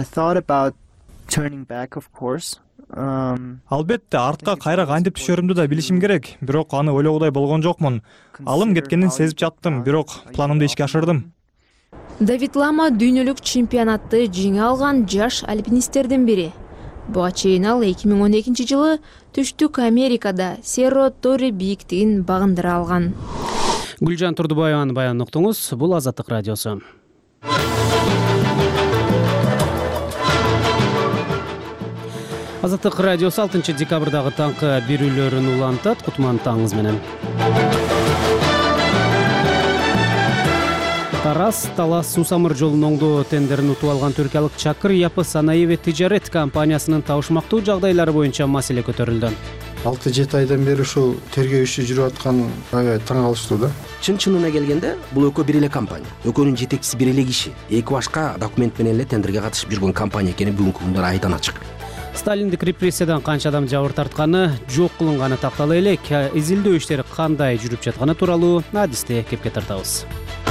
Албетте, артка кайра кантип түшөрүмдү да билишим керек, бирок аны ойлогудай болгон жокмун. Алым кеткенин сезип жаттым, бирок планымды ишке ашырдым. Давид Лама дүйнөлүк чемпионатты жеңе алган жаш альпинисттердин бири. Буга чейин ал эки миң он экинчи жылы Түштүк Америкада Серро Торе бийиктигин багындыра алган. Гүлжан Турдубаеванын баянын уктуңуз. Бул Азаттык радиосу. Азаттык радиосу алтынчы декабрдагы таңкы берүүлөрүн улантат. Кутман таңыңыз менен. Тарас Талас суу самыр жолунун оңдоо тендерин утуп алган түркиялык Чакыр Япы Санаеве тижарет компаниясынын табышмактуу жагдайлары боюнча маселе көтөрүлдү. алты жети айдан бери ушул тергөө иши жүрүп аткан аябай таң калыштуу да. Чын-чынына келгенде бул экөө бир эле компания. Экөөнүн жетекчиси бир эле киши. Эки башка документ менен эле тендерге катышып жүргөн компания экени бүгүнкү күндө айдан ачык. Сталиндик репрессиядан канча адам жабыр тартканы, жок кылынганы тактала элек. Изилдөө иштери кандай жүрүп жатканы тууралуу адисте кепке тартабыз.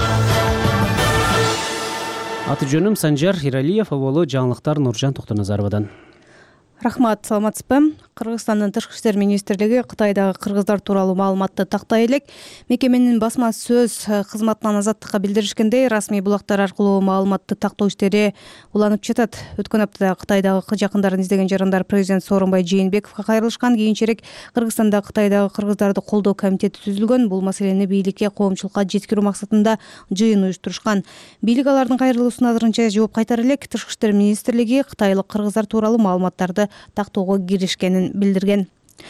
Аты жөнүм Санжар Иралиев, болу жаңылыктар Нуржан Токтоназаровадан. Рахмат, саламатсызбы? Кыргызстандын Тышкы иштер министрлиги Кытайдагы кыргыздар тууралуу маалыматты тактай элек. Мекеменин басма сөз кызматынан Азаттыкка билдиришкендей, расмий булактар аркылуу маалыматты тактоо иштери уланып жатат. Өткөн аптада Кытайдагы жакындарын издеген жарандар президент Сооронбай Жээнбековго кайрылышкан. Кийинчерээк Кыргызстанда Кытайдагы кыргыздарды колдоо комитети түзүлгөн. Бул маселени бийликке, коомчулукка жеткирүү максатында жыйын уюштурушкан. Бийлик алардын кайрылуусуна азырынча жооп кайтара элек. Тышкы иштер министрлиги Кытайлык кыргыздар тууралуу маалыматтарды тактоого киришкенин билдирген.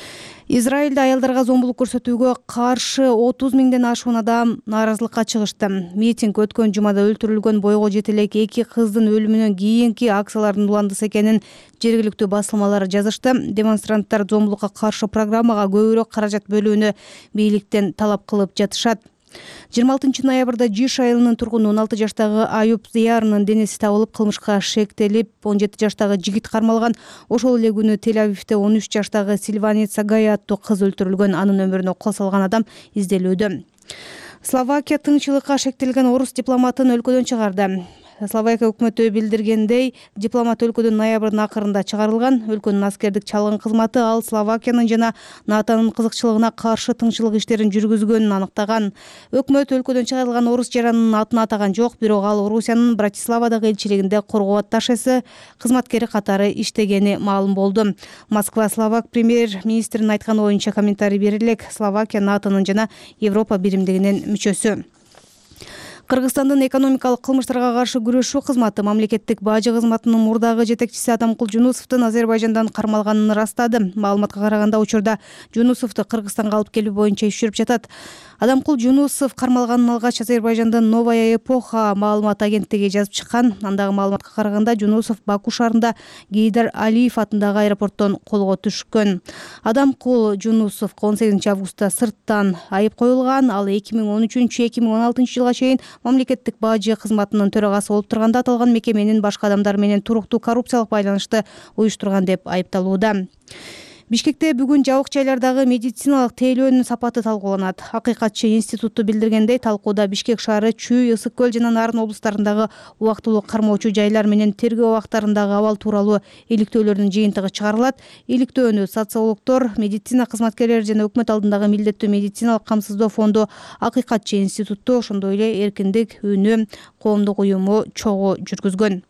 Израилде аялдарга зомбулук көрсөтүүгө каршы отуз миңден ашуун адам нааразылыкка чыгышты. Митинг өткөн жумада өлтүрүлгөн бойго жетелек эки кыздын өлүмүнөн кийинки акциялардын уландысы экенин жергиликтүү басылмалар жазышты. Демонстранттар зомбулукка каршы программага көбүрөөк каражат бөлүүнү бийликтен талап кылып жатышат. жыйырма алтынчы ноябрда Жиш айылынын тургуну он алты жаштагы Аюп Зыярынын денеси табылып, кылмышка шектелип, он жети жаштагы жигит кармалган. Ошол эле күнү Тель-Авивде он үч жаштагы Сильваница Гая аттуу кыз өлтүрүлгөн. Анын өмүрүнө кол салган адам изделүүдө. Словакия тыңчылыкка шектелген орус дипломатын өлкөдөн чыгарды. Словакия өкмөтү билдиргендей, дипломат өлкөдөн ноябрдын акырында чыгарылган. Өлкөнүн аскердик чалгын кызматы ал Словакиянын жана НАТОнун кызыкчылыгына каршы тыңчылык иштерин жүргүзгөнүн аныктаган. Өкмөт өлкөдөн чыгарылган орус жаранынын атын атаган жок, бирок ал Орусиянын Братиславадагы элчилигинде коргоо атташеси кызматкери катары иштегени маалым болду. Москва словак премьер-министринин айтканы боюнча комментарий берилек. Словакия НАТОнун жана Европа биримдигинин мүчөсү. Кыргызстандын экономикалык кылмыштарга каршы күрөшүү кызматы мамлекеттик бажы кызматынын мурдагы жетекчиси Адамкул Жунусовдун Азербайжандан кармалганын ырастады. Маалыматка караганда учурда Жунусовду Кыргызстанга алып келүү боюнча иш жүрүп жатат. Адамкул Жунусов кармалганын алгач Азербайжандын Новая эпоха маалымат агенттиги жазып чыккан. Андагы маалыматка караганда Жунусов Баку шаарында Гейдар Алиев атындагы аэропорттон колго түшкөн. Адамкул Жунусовго он сегизинчи августта сырттан айып коюлган. Ал эки миң он үчүнчү эки миң он алтынчы жылга чейин мамлекеттик бажы кызматынын төрагасы болуп турганда аталган мекеменин башка адамдар менен туруктуу коррупциялык байланышты уюштурган деп айыпталууда. Бишкекте бүгүн жабык жайлардагы медициналык тейлөөнүн сапаты талкууланат. Акыйкатчы институтту билдиргендей, талкууда Бишкек шаары, Чүй, Ысык көл жана Нарын облустарындагы убактылуу кармоочу жайлар менен тергөө убактарындагы абал тууралуу иликтөөлөрдүн жыйынтыгы чыгарылат. Иликтөөнү социологдор, медицина кызматкерлери жана өкмөт алдындагы милдеттүү медициналык камсыздоо фонду, Акыйкатчы институтту, ошондой эле Эркиндик үнү коомдук уюму чогуу жүргүзгөн.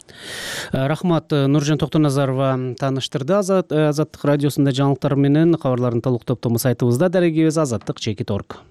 Рахмат, Нуржан Токтоназарова тааныштырды. Азаттык радиосунда жаңылыктар менен кабарлардын толук топтому сайтыбызда дарегибиз азаттык чекит точка орг.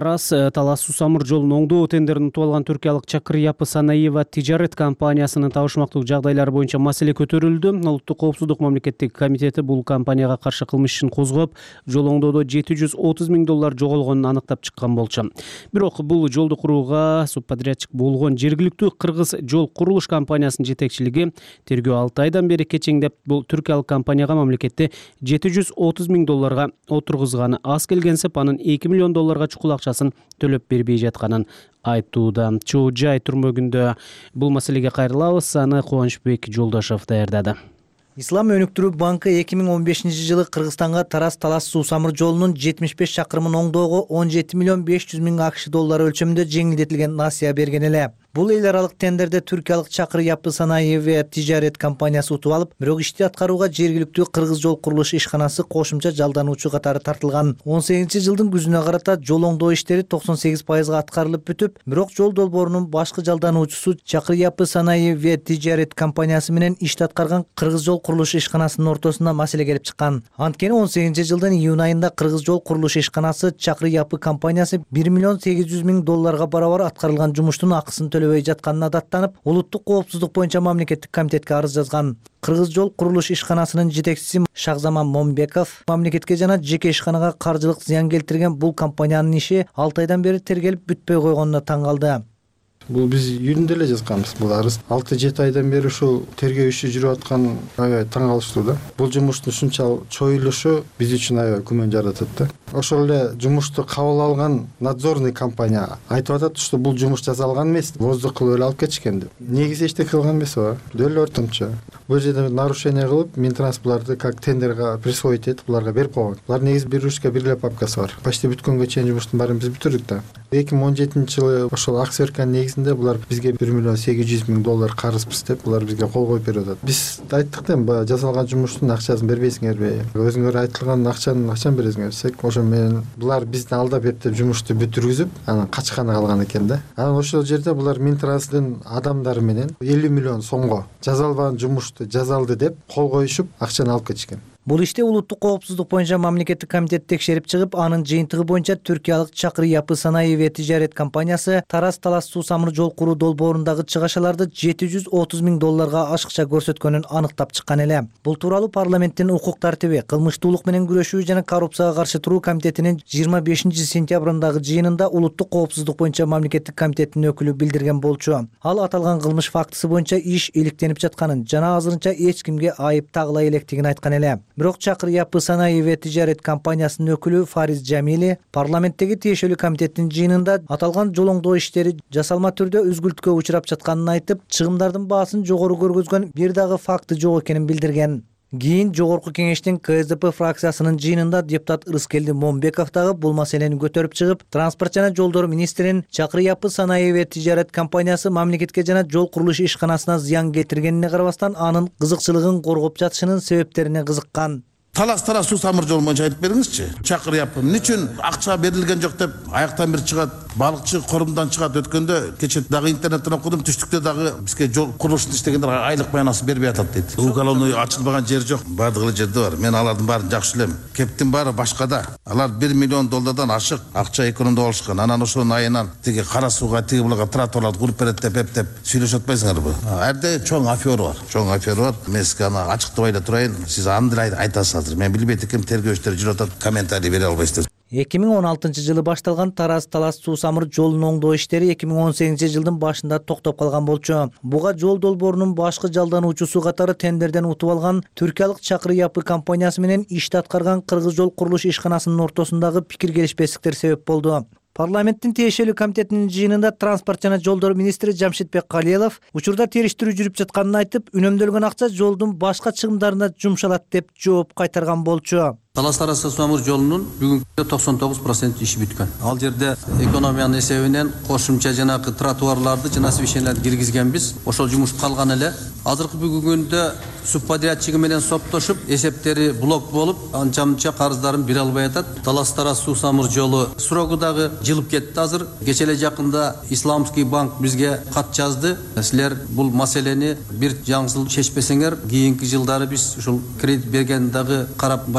тарас талас суу самыр жолун оңдоо тендерин утуп алган түркиялык Чакыр Япы Санаева тижарет компаниясынын табышмактуулук жагдайлары боюнча маселе көтөрүлдү. Улуттук коопсуздук мамлекеттик комитети бул компанияга каршы кылмыш ишин козгоп, жол оңдоодо жети жүз отуз миң доллар жоголгонун аныктап чыккан болчу. Бирок бул жолду курууга субподрядчик болгон жергиликтүү кыргыз жол курулуш компаниясынын жетекчилиги тергөө алты айдан бери кечеңдеп, бул түркиялык компанияга мамлекетти жети жүз отуз миң долларга отургузганы аз келгенсип, анын эки миллион долларга чукул акчасын төлөп бербей жатканын айтууда. Чоо Жай түрмөгүндө бул маселеге кайрылабыз. Аны Кубанычбек Жолдошов даярдады. Ислам өнүктүрүү банкы эки миң он бешинчи жылы Кыргызстанга Тарас Талас суу самыр жолунун жетимиш беш чакырымын оңдоого он жети миллион беш жүз миң акш доллары өлчөмүндө жеңилдетилген насыя берген эле. Бул эл аралык тендерде түркиялык Чакыр Япы Санаева тижарет компаниясы утуп алып, бирок ишти аткарууга жергиликтүү Кыргыз жол курулуш ишканасы кошумча жалдануучу катары тартылган. он сегизинчи жылдын күзүнө карата жол оңдоо иштери токсон сегиз пайызга аткарылып бүтүп, бирок жол долбоорунун башкы жалдануучусу Чакыр Япы Санаева тижарет компаниясы менен ишти аткарган Кыргыз жол курулуш ишканасынын ортосунда маселе келип чыккан. Анткени он сегизинчи жылдын июнь айында Кыргыз жол курулуш ишканасы Чакыр Япы компаниясы бир миллион сегиз жүз миң долларга барабар аткарылган жумуштун акысын төлөбөй жатканына даттанып, улуттук коопсуздук боюнча мамлекеттик комитетке арыз жазган. Кыргыз жол курулуш ишканасынын жетекчиси Шахзаман Момбеков мамлекетке жана жеке ишканага каржылык зыян келтирген бул компаниянын иши алты айдан бери тергелип бүтпөй койгонуна таң калды. Бул биз июнда эле жазганбыз бул арыз. алты жети айдан бери ушул тергөө иши жүрүп аткан аябай таң калыштуу да. Бул жумуштун ушунча чоюлушу биз үчүн аябай күмөн жаратат да. Ошол эле жумушту кабыл алган надзорный компания айтып атат, что бул жумуш жасалган эмес, воздух кылып эле алып кетишкен деп. Негизи эчтеке кылган эмес ооба. Дөл ортомчо. Бул жерде нарушение кылып, Минтранс буларды как тендерге присвоить этип буларга берип койгон. Булар негизи бир ручка бир эле папкасы бар. Почти бүткөнгө чейин жумуштун баарын биз бүтүрдүк да. эки миң он жетинчи жылы ошол ак сверканын негизинде булар бизге бир миллион сегиз жүз миң доллар карызбыз деп булар бизге кол коюп берип атат. Биз айттык да, баягы жасалган жумуштун акчасын бербейсиңерби? Өзүңөр айтылган акчанын качан бересиңер десек, ошо менен булар бизди алдап эптеп жумушту бүтүргүзүп, анан качканы калган экен да. Анан ошол жерде булар Минтранстын адамдары менен элүү миллион сомго жазалбаган жумушту жазалды деп кол коюшуп, акчаны алып кетишкен. Бул иште улуттук коопсуздук боюнча мамлекеттик комитет текшерип чыгып, анын жыйынтыгы боюнча түркиялык Чакыр Япы Санаева тижарет компаниясы Тарас Талас суу самыр жол куруу долбоорундагы чыгашаларды жети жүз отуз миң долларга ашыкча көрсөткөнүн аныктап чыккан эле. Бул тууралуу парламенттин укук тартиби, кылмыштуулук менен күрөшүү жана коррупцияга каршы туруу комитетинин жыйырма бешинчи сентябрындагы жыйынында улуттук коопсуздук боюнча мамлекеттик комитеттин өкүлү билдирген болчу. Ал аталган кылмыш фактысы боюнча иш иликтенип жатканын жана азырынча эч кимге айып тагыла электигин айткан эле. Бирок Чакыр Япы Санаева тижарет компаниясынын өкүлү Фариз Жамили парламенттеги тиешелүү комитеттин жыйынында аталган жол оңдоо иштери жасалма түрдө үзгүлтүккө учурап жатканын айтып, чыгымдардын баасын жогору көргөзгөн бир дагы факты жок экенин билдирген. Кийин жогорку кеңештин Ка Эс Д П фракциясынын жыйынында депутат Ырыскелди Момбеков дагы бул маселени көтөрүп чыгып, транспорт жана жолдор министрин Чакыр Япы Санаева тижарет компаниясы мамлекетке жана жол курулуш ишканасына зыян келтиргенине карабастан анын кызыкчылыгын коргоп жатышынын себептерине кызыккан. Талас Тарас суу самыр жол боюнча айтып бериңизчи. Чакыр Япы эмне үчүн акча берилген жок деп аяктан бир чыгат, балыкчы корумдан чыгат. Өткөндө кече дагы интернеттен окудум, түштүктө дагы бизге жол курулушун иштегендер айлык баянасын бербей атат дейт. Уголовный ачылбаган жер жок, бардыгы эле жерде бар. Мен алардын баарын жакшы билем. Кептин баары башкада. Алар бир миллион доллардан ашык акча экономдоп алышкан. Анан ошонун айынан тиги кара сууга, тиги булага тротуарларды куруп берет деп эптеп сүйлөшүп атпайсыңарбы? Эрде чоң афера бар. Чоң афера бар. Мен сизге аны ачыктабай эле турайын. Сиз аны деле айтасыз. Мен билбейт экенмин, тергөө иштери жүрүп атат, комментарий бере албайсыздар. эки миң он алтынчы жылы башталган Тарас Талас суу самыр жолун оңдоо иштери эки миң он сегизинчи жылдын башында токтоп калган болчу. Буга жол долбоорунун башкы жалдануучусу катары тендерден утуп алган түркиялык Чакыр Япы компаниясы менен ишти аткарган Кыргыз жол курулуш ишканасынын ортосундагы пикир келишпестиктер себеп болду. Парламенттин тиешелүү комитетинин жыйынында транспорт жана жолдор министри Жамшитбек Калиелов учурда териштирүү жүрүп жатканын айтып, үнөмдөлгөн акча жолдун башка чыгымдарына жумшалат деп жооп кайтарган болчу. Талас Тарас суу самыр жолунун бүгүнкү токсон тогуз процент иши бүткөн. Ал жерде экономиянын эсебинен кошумча жанагы тротуарларды жана освещенияларды киргизгенбиз. Ошол жумуш калган эле. Азыркы бүгүнкү күндө субподрядчиги менен соттошуп, эсептери блок болуп, анча-мынча карыздарын бере албай атат. Талас Тарас суу самыр жолу срогу дагы жылып кетти азыр. Кече эле жакында Исламский банк бизге кат жазды. Силер бул маселени бир жаңсыл чечпесеңер, кийинки жылдары биз ушул кредит берген дагы карап башкадан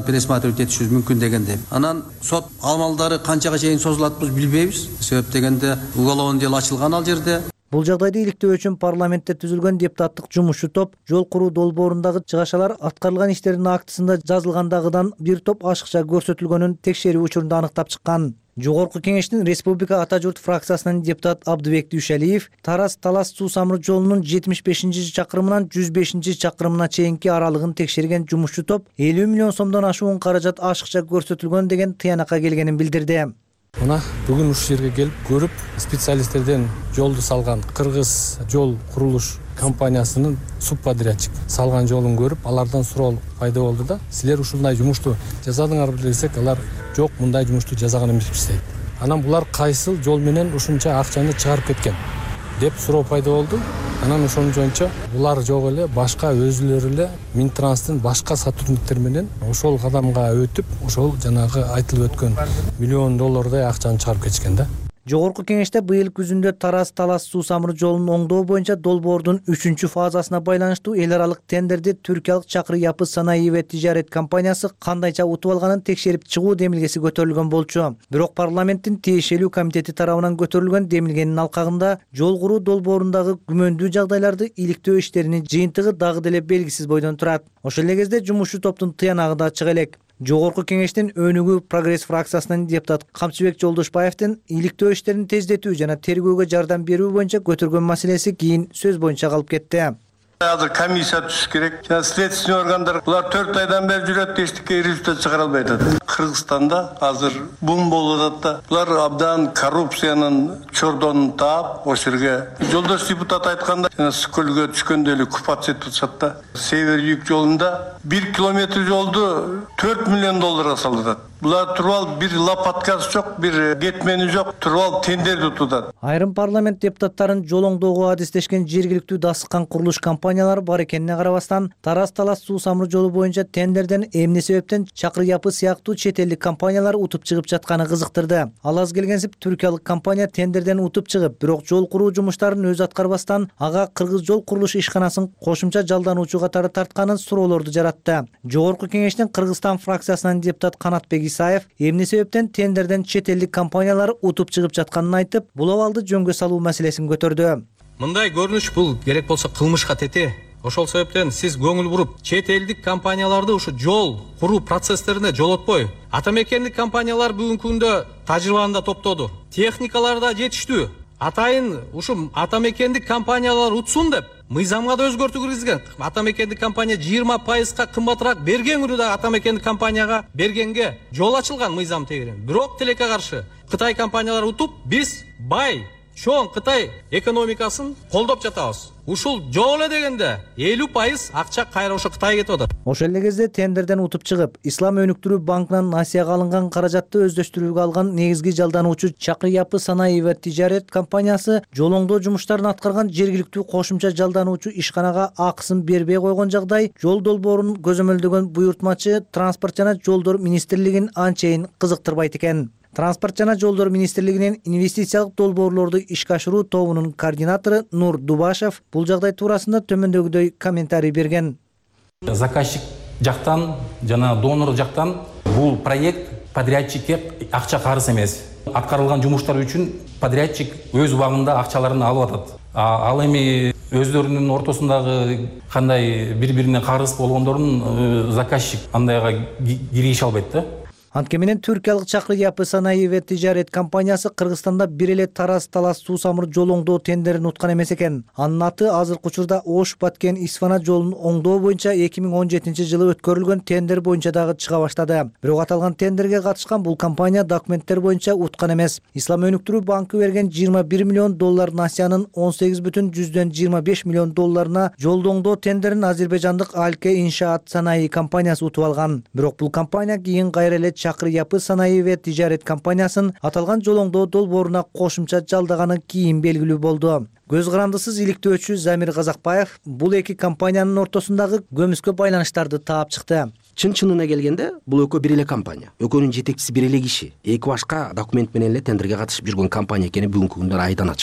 пересматривать этишибиз мүмкүн дегенде. Анан сот амалдары канчага чейин созулат биз билбейбиз. Себеп дегенде уголовный дело ачылган ал жерде. Бул жагдайды иликтөө үчүн парламентте түзүлгөн депутаттык жумушчу топ жол куруу долбоорундагы чыгашалар аткарылган иштердин актысында жазылгандагыдан бир топ ашыкча көрсөтүлгөнүн текшерүү учурунда аныктап чыккан. Жогорку кеңештин Республика Ата журт фракциясынын депутат Абдыбек Дүйшалиев Тарас Талас суу самыр жолунун жетимиш бешинчи чакырымынан жүз бешинчи чакырымына чейинки аралыгын текшерген жумушчу топ элүү миллион сомдон ашуун каражат ашыкча көрсөтүлгөн деген тыянакка келгенин билдирди. Мына бүгүн ушул жерге келип көрүп, специалисттерден жолду салган Кыргыз жол курулуш компаниясынын субподрядчик салган жолун көрүп, алардан суроо пайда болду да, силер ушундай жумушту жасадыңар десек, алар жок, мындай жумушту жасаган эмеспиз дейт. Анан булар кайсыл жол менен ушунча акчаны чыгарып кеткен деп суроо пайда болду. Анан ошонун жоюнча булар жок эле, башка өзүлөрү эле Минтранстын башка сотрудниктер менен ошол кадамга өтүп, ошол жанагы айтылып өткөн миллион доллардай акчаны чыгарып кетишкен да. Жогорку кеңеште быйыл күзүндө Тарас Талас суу самыр жолунун оңдоо боюнча долбоордун үчүнчү фазасына байланыштуу эл аралык тендерди түркиялык Чакыр Yapı Sanayi ve Ticaret компаниясы кандайча утуп алганын текшерип чыгуу демилгеси көтөрүлгөн болчу. Бирок парламенттин тиешелүү комитети тарабынан көтөрүлгөн демилгенин алкагында жол куруу долбоорундагы күмөндүү жагдайларды иликтөө иштеринин жыйынтыгы дагы деле белгисиз бойдон турат. Ошол эле кезде жумушчу топтун тыянагы да чыга элек. Жогорку кеңештин өнүгүү Прогресс фракциясынын депутат Камчыбек Жолдошбаевдин иликтөө иштерин тездетүү жана тергөөгө жардам берүү боюнча көтөргөн маселеси кийин сөз боюнча калып кетти. Азыр комиссия түшүш керек. Жана следственный органдар булар төрт айдан бери жүрөт, эчтеке результат чыгара албай атат. Кыргызстанда азыр бум болуп атат да. Булар абдан коррупциянын чордонун таап, ошол жерге жолдош депутат айтканда, жана скөлгө түшкөндө эле купация этип атышат да. Север-юг жолунда бир километр жолду төрт миллион долларга салдырат. Булар турбал бир лопаткасы жок, бир кетмени жок, турбал тендерди утутат. Айрым парламент депутаттарын жол оңдоого адистешкен жергиликтүү дасыккан курулуш компаниялары бар экенине карабастан, Тарас Талас суу самыр жолу боюнча тендерден эмне себептен Чакыр Yapı сыяктуу чет элдик компаниялар утуп чыгып жатканы кызыктырды. Ал аз келгенсип түркиялык компания тендерден утуп чыгып, бирок жол куруу жумуштарын өзү аткарбастан, ага Кыргыз жол курулуш ишканасын кошумча жалдануучу катары тартканын суроолорду жаратты. Жогорку кеңештин Кыргызстан фракциясынын депутат Канатбек Исаев эмне себептен тендерден чет элдик компаниялар утуп чыгып жатканын айтып, бул абалды жөнгө салуу маселесин көтөрдү. Мындай көрүнүш бул керек болсо кылмышка тете. Ошол себептен сиз көңүл буруп, чет элдик компанияларды ушу жол куруу процесстерине жолотпой, атамекендик компаниялар бүгүнкү күндө тажрыйбаны да топтоду. Техникалар да жетиштүү. Атайын ушу атамекендик компаниялар утсун деп мыйзамга да өзгөртүү киргизген. Атамекендик компания жыйырма пайызга кымбатыраак берген күнү да атамекендик компанияга бергенге жол ачылган мыйзам тегерен. Бирок тилекке каршы Кытай компаниялары утуп, биз бай чоң Кытай экономикасын колдоп жатабыз. Ушул жол эле дегенде элүү пайыз акча кайра ошо Кытайга кетип атат. Ошол эле кезде тендерден утуп чыгып, Ислам өнүктүрүү банкынан насияга алынган каражатты өздөштүрүүгө алган негизги жалдануучу Чакыр Yapı Sanayi ve Ticaret компаниясы жол оңдоо жумуштарын аткарган жергиликтүү кошумча жалдануучу ишканага акысын бербей койгон жагдай жол долбоорун көзөмөлдөгөн буйртмачы Транспорт жана жолдор министрлигин анчейин кызыктырбайт экен. Транспорт жана жолдор министрлигинин инвестициялык долбоорлорду ишке ашыруу тобунун координатору Нур Дубашев бул жагдай туурасында төмөндөгүдөй комментарий берген. Заказчик жактан жана донор жактан бул проект подрядчикке акча карыз эмес. Аткарылган жумуштар үчүн подрядчик өз убагында акчаларын алып атат. Ал эми өздөрүнүн ортосундагы кандай бири-бирине карыз болгондорун заказчик андайга киргише албайт да. Анткени менен түркиялык Чакыр Yapı Sanayi ve Ticaret компаниясы Кыргызстанда бир эле Тарас Талас суу самыр жол оңдоо тендерин уткан эмес экен. Анын аты азыркы учурда Ош Баткен Исфана жолун оңдоо боюнча эки миң он жетинчи жылы өткөрүлгөн тендер боюнча дагы чыга баштады. Бирок аталган тендерге катышкан бул компания документтер боюнча уткан эмес. Ислам өнүктүрүү банкы берген жыйырма бир миллион доллар насиянын он сегиз бүтүн жүздөн жыйырма беш миллион долларына жолду оңдоо тендерин азербайжандык Алке Иншаат Санаи компаниясы утуп алган. Бирок бул компания кийин кайра эле Чакыр Yapı Sanayi ve Ticaret компаниясын аталган жол оңдоо долбооруна кошумча жалдаганы кийин белгилүү болду. Көз карандысыз иликтөөчү Замир Казакбаев бул эки компаниянын ортосундагы көмүскө байланыштарды таап чыкты. Чын-чынына келгенде бул экөө бир эле компания. Экөөнүн жетекчиси бир эле киши. Эки башка документ менен эле тендерге катышып жүргөн компания экени бүгүнкү күндө айдан ачык.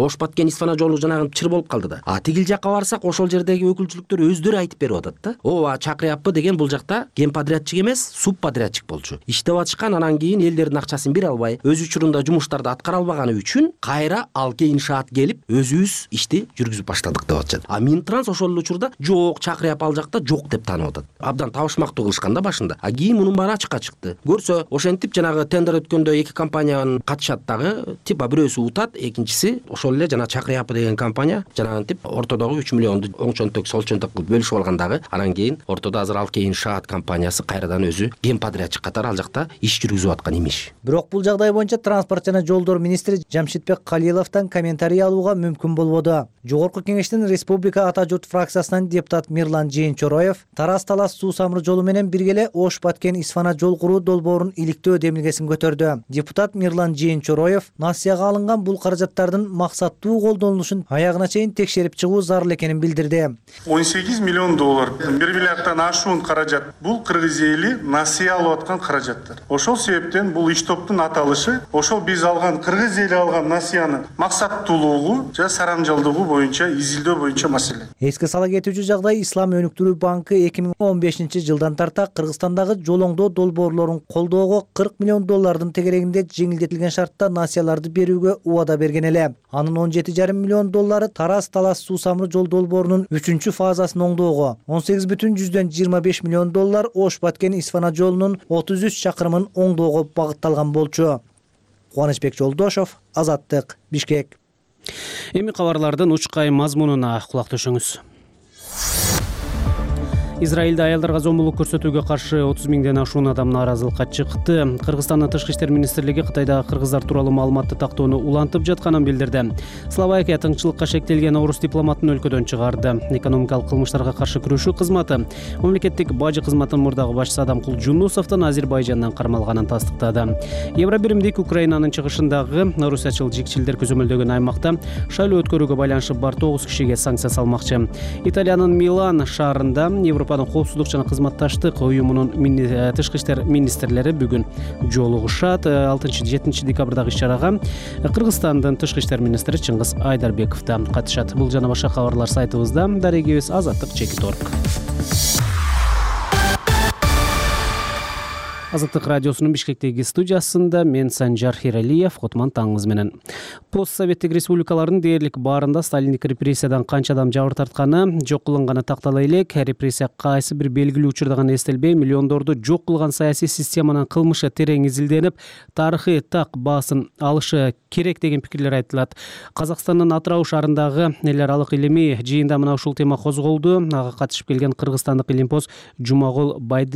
Ош Баткен Исфана жолу жанагы чыр болуп калды да. А тигил жакка барсак ошол жердеги өкүлчүлүктөр өздөрү айтып берип атат да. Ооба чакыряппы деген бул жакта генподрядчик эмес, субподрядчик болчу. Иштеп атышкан, анан кийин элдердин акчасын бере албай, өз учурунда жумуштарды аткара албаганы үчүн кайра алке иншаат келип өзүбүз ишти жүргүзүп баштадык деп атышат. А Минтранс ошол эле учурда жок, чакыряп ал жакта жок деп таанып атат. Абдан табышмактуу кылышкан да башында. А кийин мунун баары ачыкка чыкты. Көрсө, ошентип жанагы тендер өткөндө эки компаниянын катышат дагы, типа бирөөсү утат, экинчиси ошол эле жана Чакыряпы деген компания жанагынтип ортодогу үч миллионду оң чөнтөк, сол чөнтөк кылып бөлүшүп алгандагы, анан кийин ортодо азыр Алке иншаат компаниясы кайрадан өзү генподрядчик катары ал жакта иш жүргүзүп аткан имиш. Бирок бул жагдай боюнча транспорт жана жолдор министри Жамшитбек Калиловдон комментарий алууга мүмкүн болбоду. Жогорку кеңештин Республика Ата журт фракциясынан депутат Мирлан Жээнчороев Тарас Талас суу самыр жолу менен биргеле Ош Баткен Исфана жол куруу долбоорун иликтөө демилгесин көтөрдү. Депутат Мирлан Жээнчороев насыяга алынган бул каражаттардын максаттуу колдонулушун аягына чейин текшерип чыгуу зарыл экенин билдирди. он сегиз миллион доллар, бир миллиардтан ашуун каражат. Бул Кыргыз эли насыя алып аткан каражаттар. Ошол себептен бул иш топтун аталышы ошол биз алган Кыргыз эли алган насыянын максаттуулугу жана сарамжалдыгы боюнча изилдөө боюнча маселе. Эске сала кетүүчү жагдай Ислам өнүктүрүү банкы эки миң он бешинчи жылдан тарта Кыргызстандагы жол оңдоо долбоорлорун колдоого кырк миллион доллардын тегерегинде жеңилдетилген шартта насыяларды берүүгө убада берген эле. Анын он жети жарым миллион доллары Тарас Талас суу самыр жол долбоорунун үчүнчү фазасын оңдоого, он сегиз бүтүн жүздөн жыйырма беш миллион доллар Ош Баткен Исфана жолунун отуз үч чакырымын оңдоого багытталган болчу. Кубанычбек Жолдошов, Азаттык, Бишкек. Эми кабарлардын учкай мазмунуна кулак төшөңүз. Израилде аялдарга зомбулук көрсөтүүгө каршы отуз миңден ашуун адам нааразылыкка чыкты. Кыргызстандын тышкы иштер министрлиги Кытайдагы кыргыздар тууралуу маалыматты тактоону улантып жатканын билдирди. Словакия тыңчылыкка шектелген орус дипломатын өлкөдөн чыгарды. Экономикалык кылмыштарга каршы күрөшүү кызматы мамлекеттик бажы кызматынын мурдагы башчысы Адамкул Жунусовдун Азербайжандан кармалганын тастыктады. Евробиримдик Украинанын чыгышындагы орусячыл жикчилдер көзөмөлдөгөн аймакта шайлоо өткөрүүгө байланыштуу бар тогуз кишиге санкция салмакчы. Италиянын Милан шаарында Европа коопсуздук жана кызматташтык уюмунун тышкы иштер министрлери бүгүн жолугушат. алтынчы жетинчи декабрдагы иш-чарага Кыргызстандын тышкы иштер министри Чыңгыз Айдарбеков да катышат. Бул жана башка кабарлар сайтыбызда. Дарегибиз азаттык чекит точка орг. Азаттык радиосунун Бишкектеги студиясында мен Санжар Хиралиев, Котман таңыңыз менен. Постсоветтик республикалардын дээрлик баарында сталиндик репрессиядан канча адам жабыр тартканы жок кылынганы тактала элек. Репрессия кайсы бир белгилүү учурда гана эстелбей, миллиондорду жок кылган саясий системанын кылмышы терең изилденип, тарыхый так баасын алышы керек деген пикирлер айтылат. Казакстандын Атырау шаарындагы эл аралык илимий жыйында мына ушул тема козголду. Ага катышып келген кыргызстандык илимпоз Жумагул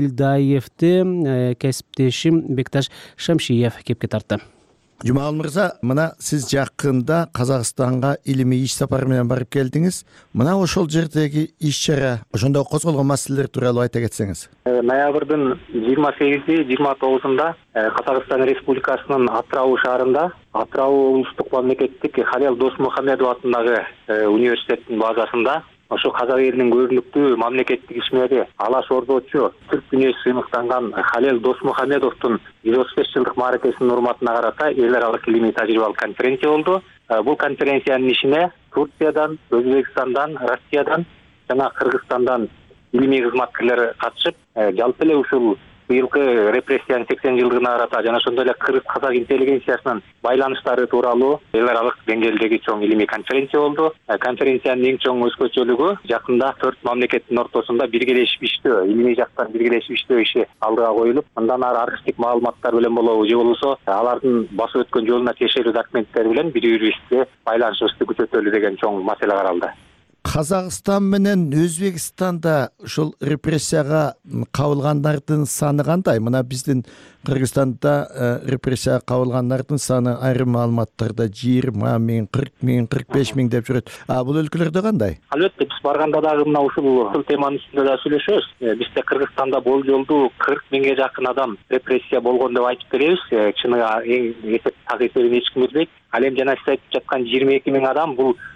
Байдилдаевди кесиптешим Бекташ Шамшиев кепке тартты. Жумагул мырза, мына сиз жакында Казакстанга илимий иш сапары менен барып келдиңиз. Мына ошол жердеги иш-чара, ошондо козголгон маселелер тууралуу айта кетсеңиз. Ноябрдын жыйырма сегизи жыйырма тогузунда Казакстан Республикасынын Атырау шаарында Атырау улустук мамлекеттик Халел Досмухамедов атындагы университеттин базасында ошо казак элинин көрүнүктүү мамлекеттик ишмери Алаш Ордочу Түрк дүнүйөсү сыймыктанган Халел Досмухамедовдун жүз отуз беш жылдык мааракесинин урматына карата эл аралык илимий тажрыйбалык конференция болду. Бул конференциянын ишине Турциядан, Өзбекстандан, Россиядан жана Кыргызстандан илимий кызматкерлер катышып, жалпы эле ушул быйылкы репрессиянын сексен жылдыгына карата жана ошондой эле кыргыз казак интеллигенциясынын байланыштары тууралуу эл аралык деңгээлдеги чоң илимий конференция болду. Конференциянын эң чоң өзгөчөлүгү жакында төрт мамлекеттин ортосунда биргелешип иштөө, илимий жактан биргелешип иштөө иши алдыга коюлуп, мындан ары архивдик маалыматтар менен болобу же болбосо алардын басып өткөн жолуна тиешелүү документтер менен бири-бирибизге байланышыбызды күчөтөлү деген чоң маселе каралды. Казакстан менен Өзбекстанда ушул репрессияга кабылгандардын саны кандай? Мына биздин Кыргызстанда репрессияга кабылгандардын саны айрым маалыматтарда жыйырма миң, кырк миң, кырк беш миң деп жүрөт. А бул өлкөлөрдө кандай? Албетте биз барганда дагы мына ушул ушул теманын үстүндө да сүйлөшөбүз. Бизде Кыргызстанда болжолдуу кырк миңге жакын адам репрессия болгон деп айтып беребиз. Чыныгы эң эсеп так эсебин эч ким билбейт. Ал эми жана сиз айтып жаткан жыйырма эки миң адам бул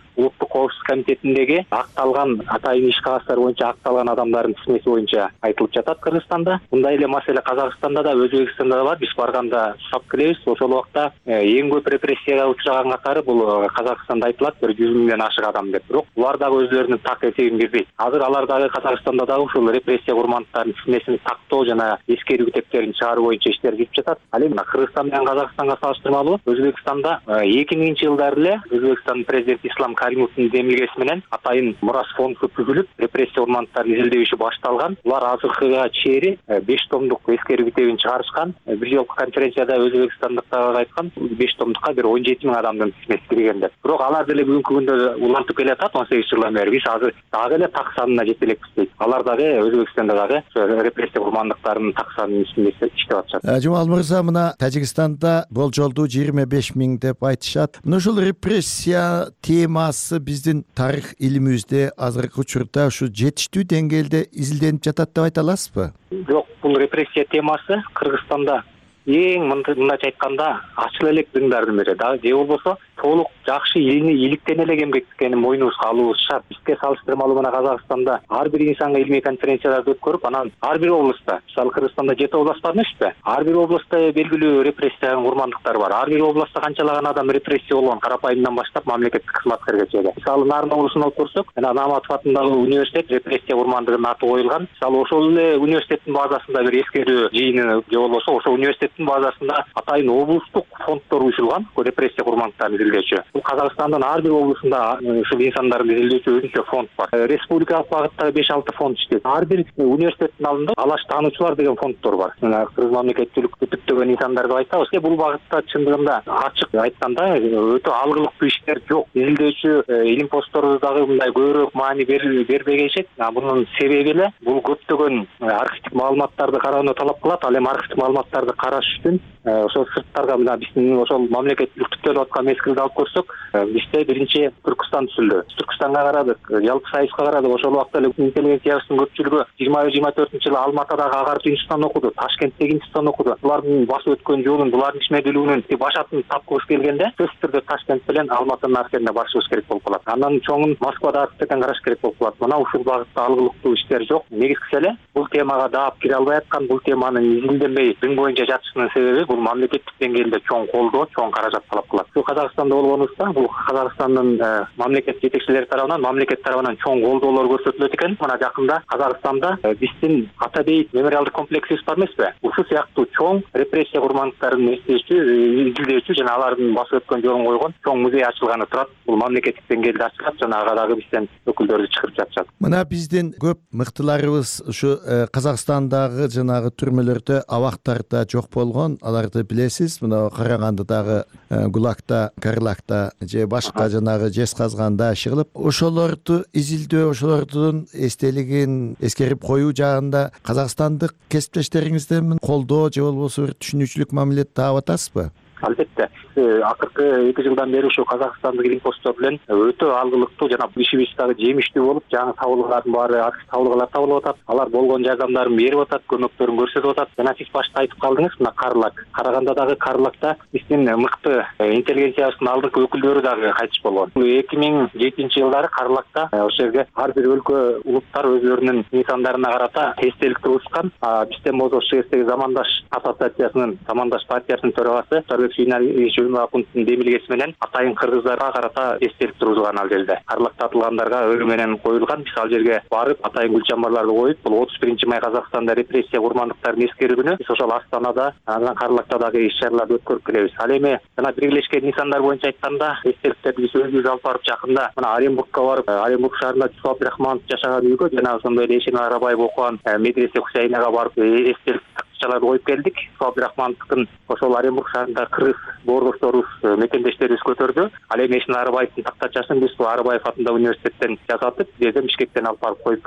улуттук коопсуздук комитетиндеги акталган атайын иш кагаздар боюнча акталган адамдардын тизмеси боюнча айтылып жатат Кыргызстанда. Мындай эле маселе Казакстанда да, Өзбекстанда да бар. Биз барганда сап келебиз. Ошол убакта эң көп репрессияга учураган катары бул Казакстанда айтылат бир жүз миңден ашык адам деп. Бирок булар дагы өздөрүнүн так эсебин бербейт. Азыр алар дагы Казакстанда дагы ушул репрессия курмандыктардын тизмесин тактоо жана эскерүү китептерин чыгаруу боюнча иштер жүрүп жатат. Ал эми Кыргызстан менен Казакстанга салыштырмалуу Өзбекстанда эки миңинчи жылдары эле Өзбекстандын президенти Ислам Каримовдун демилгеси менен атайын мурас фонду түзүлүп, репрессия курмандыктарын изилдөө иши башталган. Булар азыркыга чейин беш томдук эскерүү китебин чыгарышкан. Бир жолку конференцияда өзбекстандыктар айткан беш томдукка бир он жети миң адамдын тизмеси кирген деп. Бирок алар деле бүгүнкү күндө улантып келатат он сегиз жылдан бери. Биз азыр дагы эле так санына жете элекпиз дейт. Алар дагы Өзбекстанда дагы репрессия курмандыктарынын так санын ичинде иштеп атышат. Жумал мырза, мына Тажикстанда болжолду жыйырма беш миң деп айтышат. Мына ушул репрессия темасы биздин тарых илимибизде азыркы учурда ушу жетиштүү деңгээлде изилденип жатат деп айта аласызбы? Жок, бул репрессия темасы Кыргызстанда эң мындайча айтканда ачык элек дыңдардын бири. Дагы же болбосо толук жакшы илини иликтен эле эмгектенүүнү мойнубузга алуубуз шарт. Бизге салыштырмалуу мына Казакстанда ар бир инсанга илмий конференцияларды өткөрүп, анан ар бир облустта, мисалы Кыргызстанда жети област бар эмеспи? Ар бир областта белгилүү репрессиянын курмандыктары бар. Ар бир областта канчалаган адам репрессия болгон, карапайымдан баштап мамлекеттик кызматкерге чейин. Мисалы Нарын облусун алып көрсөк, мына Наматов атындагы университет репрессия курмандыгынын аты коюлган. Мисалы ошол эле университеттин базасында бир эскерүү жыйыны же болбосо ошол университеттин базасында атайын облустук фонддор уюшулган, репрессия курмандыктарын изилдөөчү. Бул Казакстандын ар бир облусунда ушул инсандарды изилдөөчү өзүнчө фонд бар. Республикалык багытта беш алты фонд иштейт. Ар бир университеттин алдында алаш таануучулар деген фонддор бар. Мына Кыргыз мамлекеттүүлүк күтүптөгөн инсандар деп айтабыз. Бул багытта чындыгында ачык айтканда өтө алгылыктуу иштер жок. Изилдөөчү илим посттору дагы мындай көбүрөөк маани бербегеншет. Мунун себеби эле бул көптөгөн архивдик маалыматтарды кароону талап кылат. Ал эми архивдик маалыматтарды караш үчүн ошол сырттарга мына биздин ошол мамлекеттүүлүк түптөлүп аткан мезгилди алып көрсөк, бизде биринчи Түркстан түзүлдү. Түркстанга карадык, Жалпы Союзга карадык. Ошол убакта эле интеллигенциябыздын көпчүлүгү жыйырма жыйырма төртүнчү жылы Алматадагы Агарты институтунан окуду, Ташкенттеги институттан окуду. Булардын басып өткөн жолун, булардын ишмердүүлүгүнүн башатын тапкыбыз келгенде, сөзсүз түрдө Ташкент менен Алматанын аркерине барышыбыз керек болуп калат. Андан чоңун Москвада артынан караш керек болуп калат. Мына ушул багытта алгылыктуу иштер жок. Негизгиси эле бул темага даап кире албай аткан, бул теманын изилденбей дың боюнча жатышынын себеби бул мамлекеттик деңгээлде чоң колдоо, чоң каражат талап кылат. Бул Казакстанда болгонубузда, бул Казакстандын мамлекет жетекчилери тарабынан, мамлекет тарабынан чоң колдоолор көрсөтүлөт экен. Мына жакында Казакстанда биздин Атабейт мемориалдык комплексибиз бар эмеспи? Ушул сыяктуу чоң репрессия курмандыктарын эстөөчү, изилдөөчү жана алардын басып өткөн жолун койгон чоң музей ачылганы турат. Бул мамлекеттик деңгээлде ачылат жана ага дагы бизден өкүлдөрдү чыгарып жатышат. Мына биздин көп мыктыларыбыз ушу Казакстандагы жанагы түрмөлөрдө абактарда жок болгон, аларды билесиз. Мына Карагандыдагы Гулагта, Карлакта же башка жанагы жезказганда чыгылып, ошолорду изилдөө, ошолордун эстелигин эскерип коюу жагында казакстандык кесиптештериңизден колдоо же болбосо бир түшүнүүчүлүк мамилет таап атасызбы? Албетте, акыркы эки жылдан бери ушу Казакстандык илим посттор менен өтө алгылыктуу жана ишибиз дагы жемиштүү болуп, жаңы табылгалардын баары архив табылгалар табылып атат. Алар болгон жардамдарын берип атат, көмөктөрүн көрсөтүп атат. Жана сиз башта айтып калдыңыз, мына Карлак, Карагандадагы Карлакта биздин мыкты интеллигенциябыздын алдыңкы өкүлдөрү дагы кайтыш болгон. эки миң жетинчи жылдары Карлакта ошол жерге ар бир өлкө улуттар өзлөрүнүн инсандарына карата эстелик тургузган. Бизден болсо ошол жердеги Замандаш ассоциациясынын, Замандаш партиясынын төрагасы Акунттун демилгеси менен атайын кыргыздарга карата эстелик тургузган ал жерде. Карлакта атылгандарга өлүм менен коюлган. Биз ал жерге барып атайын гүл чамбарларды коюп, бул отуз биринчи май Казакстанда репрессия курмандыктарын эскерүү күнү биз ошол Астанада, анан Карлакта дагы иш-чараларды өткөрүп келебиз. Ал эми жана биргелешкен инсандар боюнча айтканда, эстеликтерди биз өзүбүз алып барып жакында мына Оренбургка барып, Оренбург шаарында Жусуп Абдрахманов жашаган үйгө жана ошондой эле Эшен Арабаев окуган медресе Хусейнага барып эстелик тактачаларды коюп келдик. Жусуп Абдрахмановдун ошол Оренбург шаарында кыргыз боордошторубуз, мекендештерибиз көтөрдү. Ал эми Эшен Арабаевдин тактачасын биз Арабаев атындагы университеттен жасатып, жерден Бишкектен алып барып коюп келдик.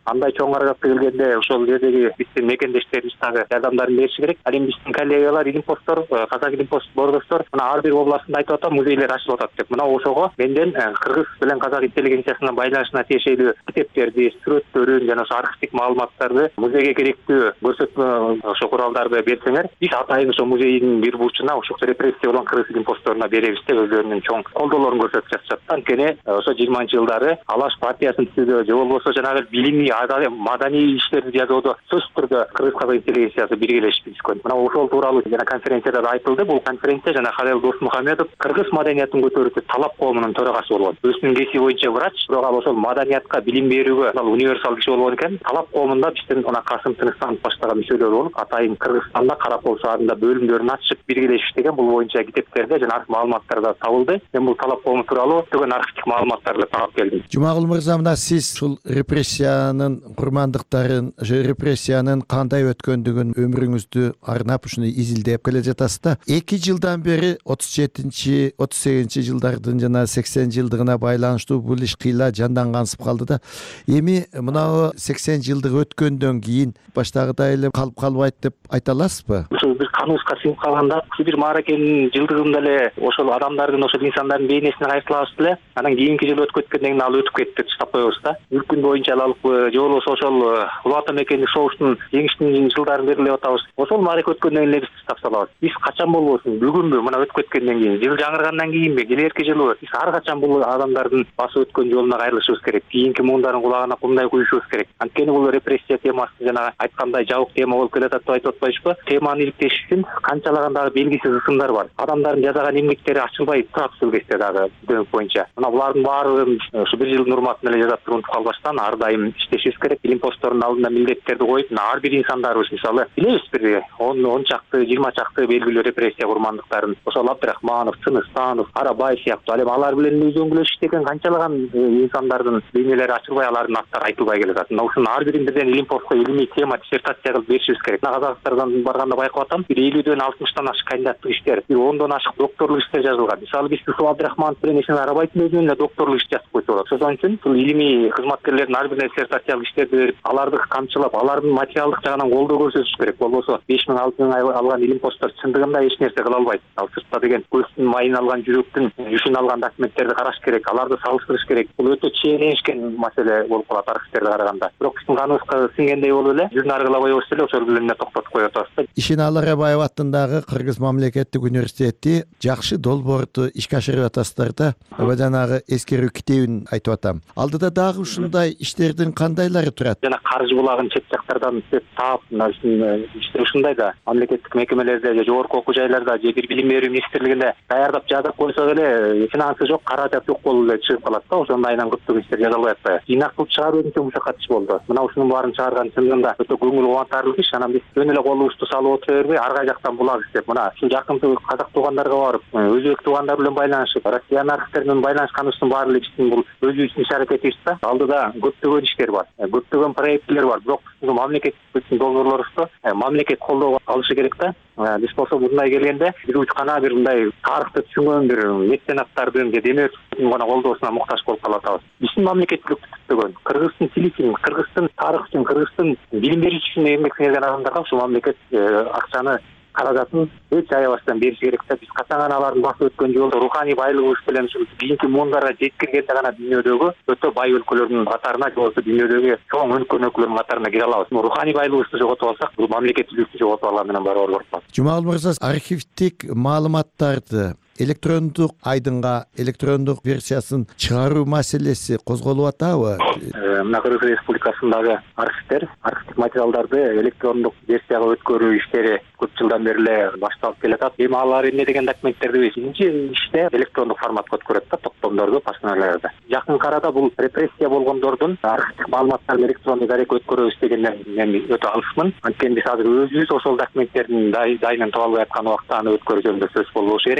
андай чоң каражатты келгенде ошол жердеги биздин мекендештерибиз дагы жардамдарын бериши керек. Ал эми биздин коллегалар Илимпосттор, Казак Илимпост боордоштор мына ар бир областында айтып атат, музейлер ачылып атат деп. Мына ошого менден кыргыз менен казак интеллигенциясына байланышына тиешелүү китептерди, сүрөттөрүн жана ошо архивдик маалыматтарды, музейге керектүү көрсөтмө ошо куралдарды берсеңер, биз атайын ошо музейдин бир бурчуна ошо репрессия болгон кыргыз Илимпостторуна беребиз деп өзлөрүнүн чоң колдоолорун көрсөтүп жатышат. Анткени ошо жыйырманчы жылдары Алаш партиясын түзүүдө же болбосо жанагы билимий, маданий иштерди жазууда сөзсүз түрдө кыргыз казак интеллигенциясы биргелешип түзгөн. Мына ошол тууралуу жана конференцияда да айтылды. Бул конференция жана Халел Досмухамедов кыргыз маданиятын көтөрүүчү талап коомунун төрагасы болгон. Өзүнүн кесиби боюнча врач, бирок ал ошол маданиятка билим берүүгө ал универсал киши болгон экен. Талап коомунда биздин мына Касым Тыныстанов баштаган мүчөлөр болуп, атайын Кыргызстанда Каракол шаарында бөлүмдөрүн ачып биргелешип деген бул боюнча китептерде жана архив маалыматтарда табылды. Мен бул талап коому тууралуу түгөн архивдик маалыматтарды таап келдим. Жумагул мырза, мына сиз ушул репрессиянын курмандыктарын, же репрессиянын кандай өткөндүгүн өмүрүңүздү арнап ушуну изилдеп келе жатасыз да. эки жылдан бери отуз жетинчи, отуз сегизинчи жылдардын жана сексен жылдыгына байланыштуу бул иш кыйла жандангансып калды да. Эми мына сексен жылдык өткөндөн кийин баштагыдай эле калып калбайт деп айта аласызбы? Ошол бир канууска сиңип калганда, бир мааракенин жылдыгында эле ошол адамдардын, ошол инсандардын бейнесин кайталабыз эле. Анан кийинки жыл өтүп кеткенден кийин ал өтүп кетти деп таштап коебуз да. Бир күн боюнча алалыкпы, же болбосо ошол улуу ата мекендик согуштун жеңиштин жылдарын белгилеп атабыз. Ошол мааракет өткөндөн кийин эле биз таштап салабыз. Биз качан болбосун, бүгүнбү, мына өтүп кеткенден кийин, жыл жаңыргандан кийинби, келерки жылы биз ар качан бул адамдардын басып өткөн жолуна кайрылышыбыз керек. Кийинки муундарын кулагына кумдай куюшубуз керек. Анткени бул репрессия темасы жана айткандай жабык тема болуп келатат деп айтып атпайбызбы? Теманы иликтеш үчүн канчалаган дагы белгисиз ысымдар бар. Адамдардын жасаган эмгектери ачылбай турат ушул кезде дагы дөңк боюнча. Мына булардын баары ушу бир жылдын урматына эле жазап туруп калбаштан ар дайым иштешибиз керек. Илимпосттордун алдында милдеттерди коюп, ар бир инсандарыбыз мисалы билебиз бир он чакты, жыйырма чакты белгилүү репрессия курмандыктарын. Ошол Абдрахманов, Тыныстанов, Арабай сыяктуу, ал эми алар менен өзөңгүлөш иштеген канчалаган инсандардын бейнелери ачылбай, алардын аттары айтылбай келатат. Мына ушунун ар бирин бирден Илимпостко илимий тема, диссертация кылып беришибиз керек. Мына Казакстандан барганда байкап атам, бир элүүдөн алтымыштан ашык кандидаттык иштер, бир ондон ашык докторлук иштер жазылган. Мисалы биз ушул Абдрахманов менен Эшен Арабайдын өзүнүн эле докторлук иш жазып койсо болот. Ошон үчүн ушул илимий кызматкерлердин ар бирине диссертациялык иштерди берип, аларды камчылап, алардын материалдык жагынан колдоо көрсөтүш керек. Болбосо беш миң алты миң алган Илимпосттор чындыгында эч нерсе кыла албайт. Ал сыртта деген көздүн майын алган, жүрөктүн жүшүн алган документтерди караш керек, аларды салыштырыш керек. Бул өтө чейинешкен маселе болуп калат архивтерди караганда. Бирок биздин каныбызга сиңгендей болуп эле жүрүн аргылабай койбоз эле ошол эле токтотуп коюп атабыз. Ишеналы Арабаев атындагы Кыргыз мамлекеттик университети жакшы долбоорду ишке ашырып атасыздар да. Аба жанагы эскерүү китебин айтып атам. Алдыда дагы ушундай иштердин кандайлары турат? Жана каржы булагын чет жактардан таап, мына иште ушундай да мамлекеттик мекемелерде же жогорку окуу жайларда же бир билим берүү министрлигинде даярдап жазып койсок эле финансы жок, каражат жок болуп эле чыгып калат да. Ошондон айынан көптөгөн иштер жаза албай атпайбы. Жыйнак кылып чыгаруу өтө мушакат иш болду. Мына ушунун баарын чыгарган чындыгында өтө көңүл кубантарлык иш. Анан биз жөн эле колубузду салып отура бербей, ар кай жактан булак издеп, мына ушул жакын казак туугандарга барып, өзбек туугандар менен байланышып, Россиянын архивтери менен байланышканыбыздын баары эле биздин бул өзүбүздүн иш аракетибиз да. Алдыда көптөгөн иштер бар, көптөгөн проекттер бар. Бирок биздин мамлекеттик долбоорлорубузду мамлекет колдоо алышы керек да. Биз болсо мындай келгенде бир учкана бир мындай тарыхты түшүнгөн бир меценаттардын же демөөрчүлөрдүн гана колдоосуна муктаж болуп калып атабыз. Биздин мамлекеттүүлүктү түзгөн, кыргыздын тили үчүн, кыргыздын тарыхы үчүн, кыргыздын билим берүү үчүн эмгек сиңирген адамдарга ушул мамлекет акчаны, каражатын эч аябастан бериш керек да. Биз качан гана алардын басып өткөн жолдо руханий байлыгыбыз менен ушул кийинки муундарга жеткиргенде гана дүйнөдөгү өтө бай өлкөлөрдүн катарына, же болбосо дүйнөдөгү чоң өлкө өлкөлөрдүн катарына кире алабыз. Руханий байлыгыбызды жоготуп алсак, бул мамлекеттүүлүктү жоготуп алган менен барабар болуп калат. Жумагул мырза, архивдик маалыматтарды электрондук айдынга, электрондук версиясын чыгаруу маселеси козголуп атабы? Мына Кыргыз Республикасындагы архивтер, архивдик материалдарды электрондук версияга өткөрүү иштери көп жылдан бери эле башталып келатат. Эми алар эмне деген документтерди биринчи иште электрондук форматка өткөрөт да, топтомдорду, постановленияларды. Жакын арада бул репрессия болгондордун архивдик маалыматтарын электрондук дарекке өткөрөбүз дегенден мен өтө алысмын. Анткени биз азыр өзүбүз ошол документтердин дайынын таба албай аткан убакта аны өткөрүү жөнүндө сөз болбошу керек. Бул бара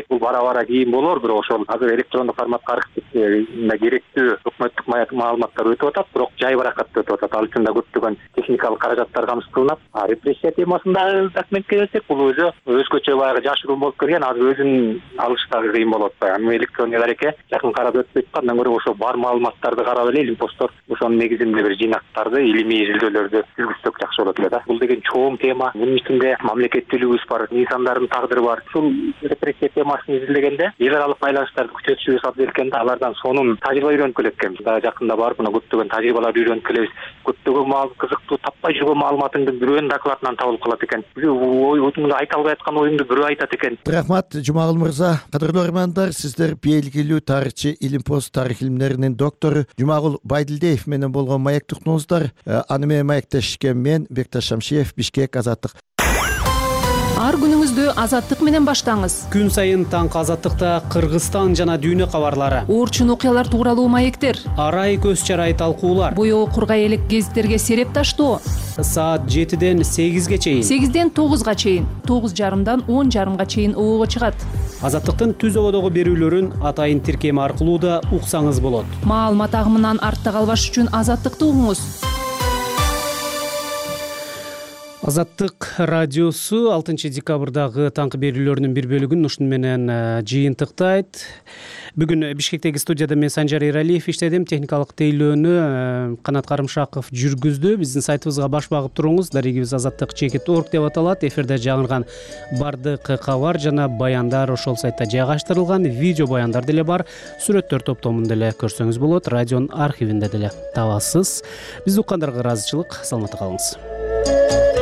абара кийин болор, бирок ошол азыр электрондук форматка архивде керектүү өкмөттүк маалыматтар өтүп атат, бирок жайбаракат өтүп атат. Ал үчүн да көптөгөн техникалык каражаттар камсыз кылынат. А репрессия темасындагы документке келсек, бул өзү өзгөчө баягы жашыруун болуп келген, азыр өзүн алыш дагы кыйын болот. Аны электрондук дареке жакын карап өтпөйт, андан көрө ошо бар маалыматтарды карап эле илимпостор ошонун негизинде бир жыйнактарды, илимий изилдөөлөрдү жүргүзсөк жакшы болот эле да. Бул деген чоң тема. Мунун ичинде мамлекеттүүлүгүбүз бар, инсандардын тагдыры бар. Ушул репрессия темасын изилдегенде эл аралык байланыштарды күчөтүшүбүз абдан экен да. Алардан сонун тажрыйба үйрөнүп келет экенбиз. Дагы жакында барып мына көптөгөн тажрыйбаларды үйрөнүп келебиз. Көптөгөн маал кызыктуу таппай жүргөн маалыматыңды бирөөнүн докладынан табылып калат экен. Ойуңду айта албай аткан оюңду бирөө айтат экен. Рахмат, Жумагул мырза. Кадырлуу армандар, сиздер белгилүү тарыхчы, Илимпост тарых илимлеринин доктору Жумагул Байдилдиев менен болгон маектуктуңуздар. Аны менен маектешкен мен Бекташ Шамшиев, Бишкек, Азаттык. Ар күнүңүздү Азаттык менен баштаңыз. Күн сайын таңкы Азаттыкта Кыргызстан жана дүйнө кабарлары, Орчун окуялар тууралуу маектер, арай көз чарай талкуулар, боёо кургай элек гезиттерге сереп таштоо. Саат жетиден сегизге чейин, сегизден тогузга чейин, тогуз жарымдан он жарымга чейин оого чыгат. Азаттыктын түз ободогу берүүлөрүн атайын тиркем аркылуу да уксаңыз болот. Маалымат агымынан артта калбаш үчүн Азаттыкты угуңуз. Азаттык радиосу алтынчы декабрдагы таңкы берүүлөрүнүн бир бөлүгүн ушун менен жыйынтыктайт. Бүгүн Бишкектеги студияда мен Санжар Эралиев иштедим. Техникалык тейлөөнү Канат Карымшаков жүргүздү. Биздин сайтыбызга баш багып туруңуз. Дарегибиз азаттык чекит точка орг деп аталат. Эфирде жаңырган бардык кабар жана баяндар ошол сайтта жайгаштырылган. Видео баяндар деле бар. Сүрөттөр топтомун деле көрсөңүз болот. Радионун архивинде деле табасыз. Биз уккандарга ыраазычылык. Саламатта калыңыз.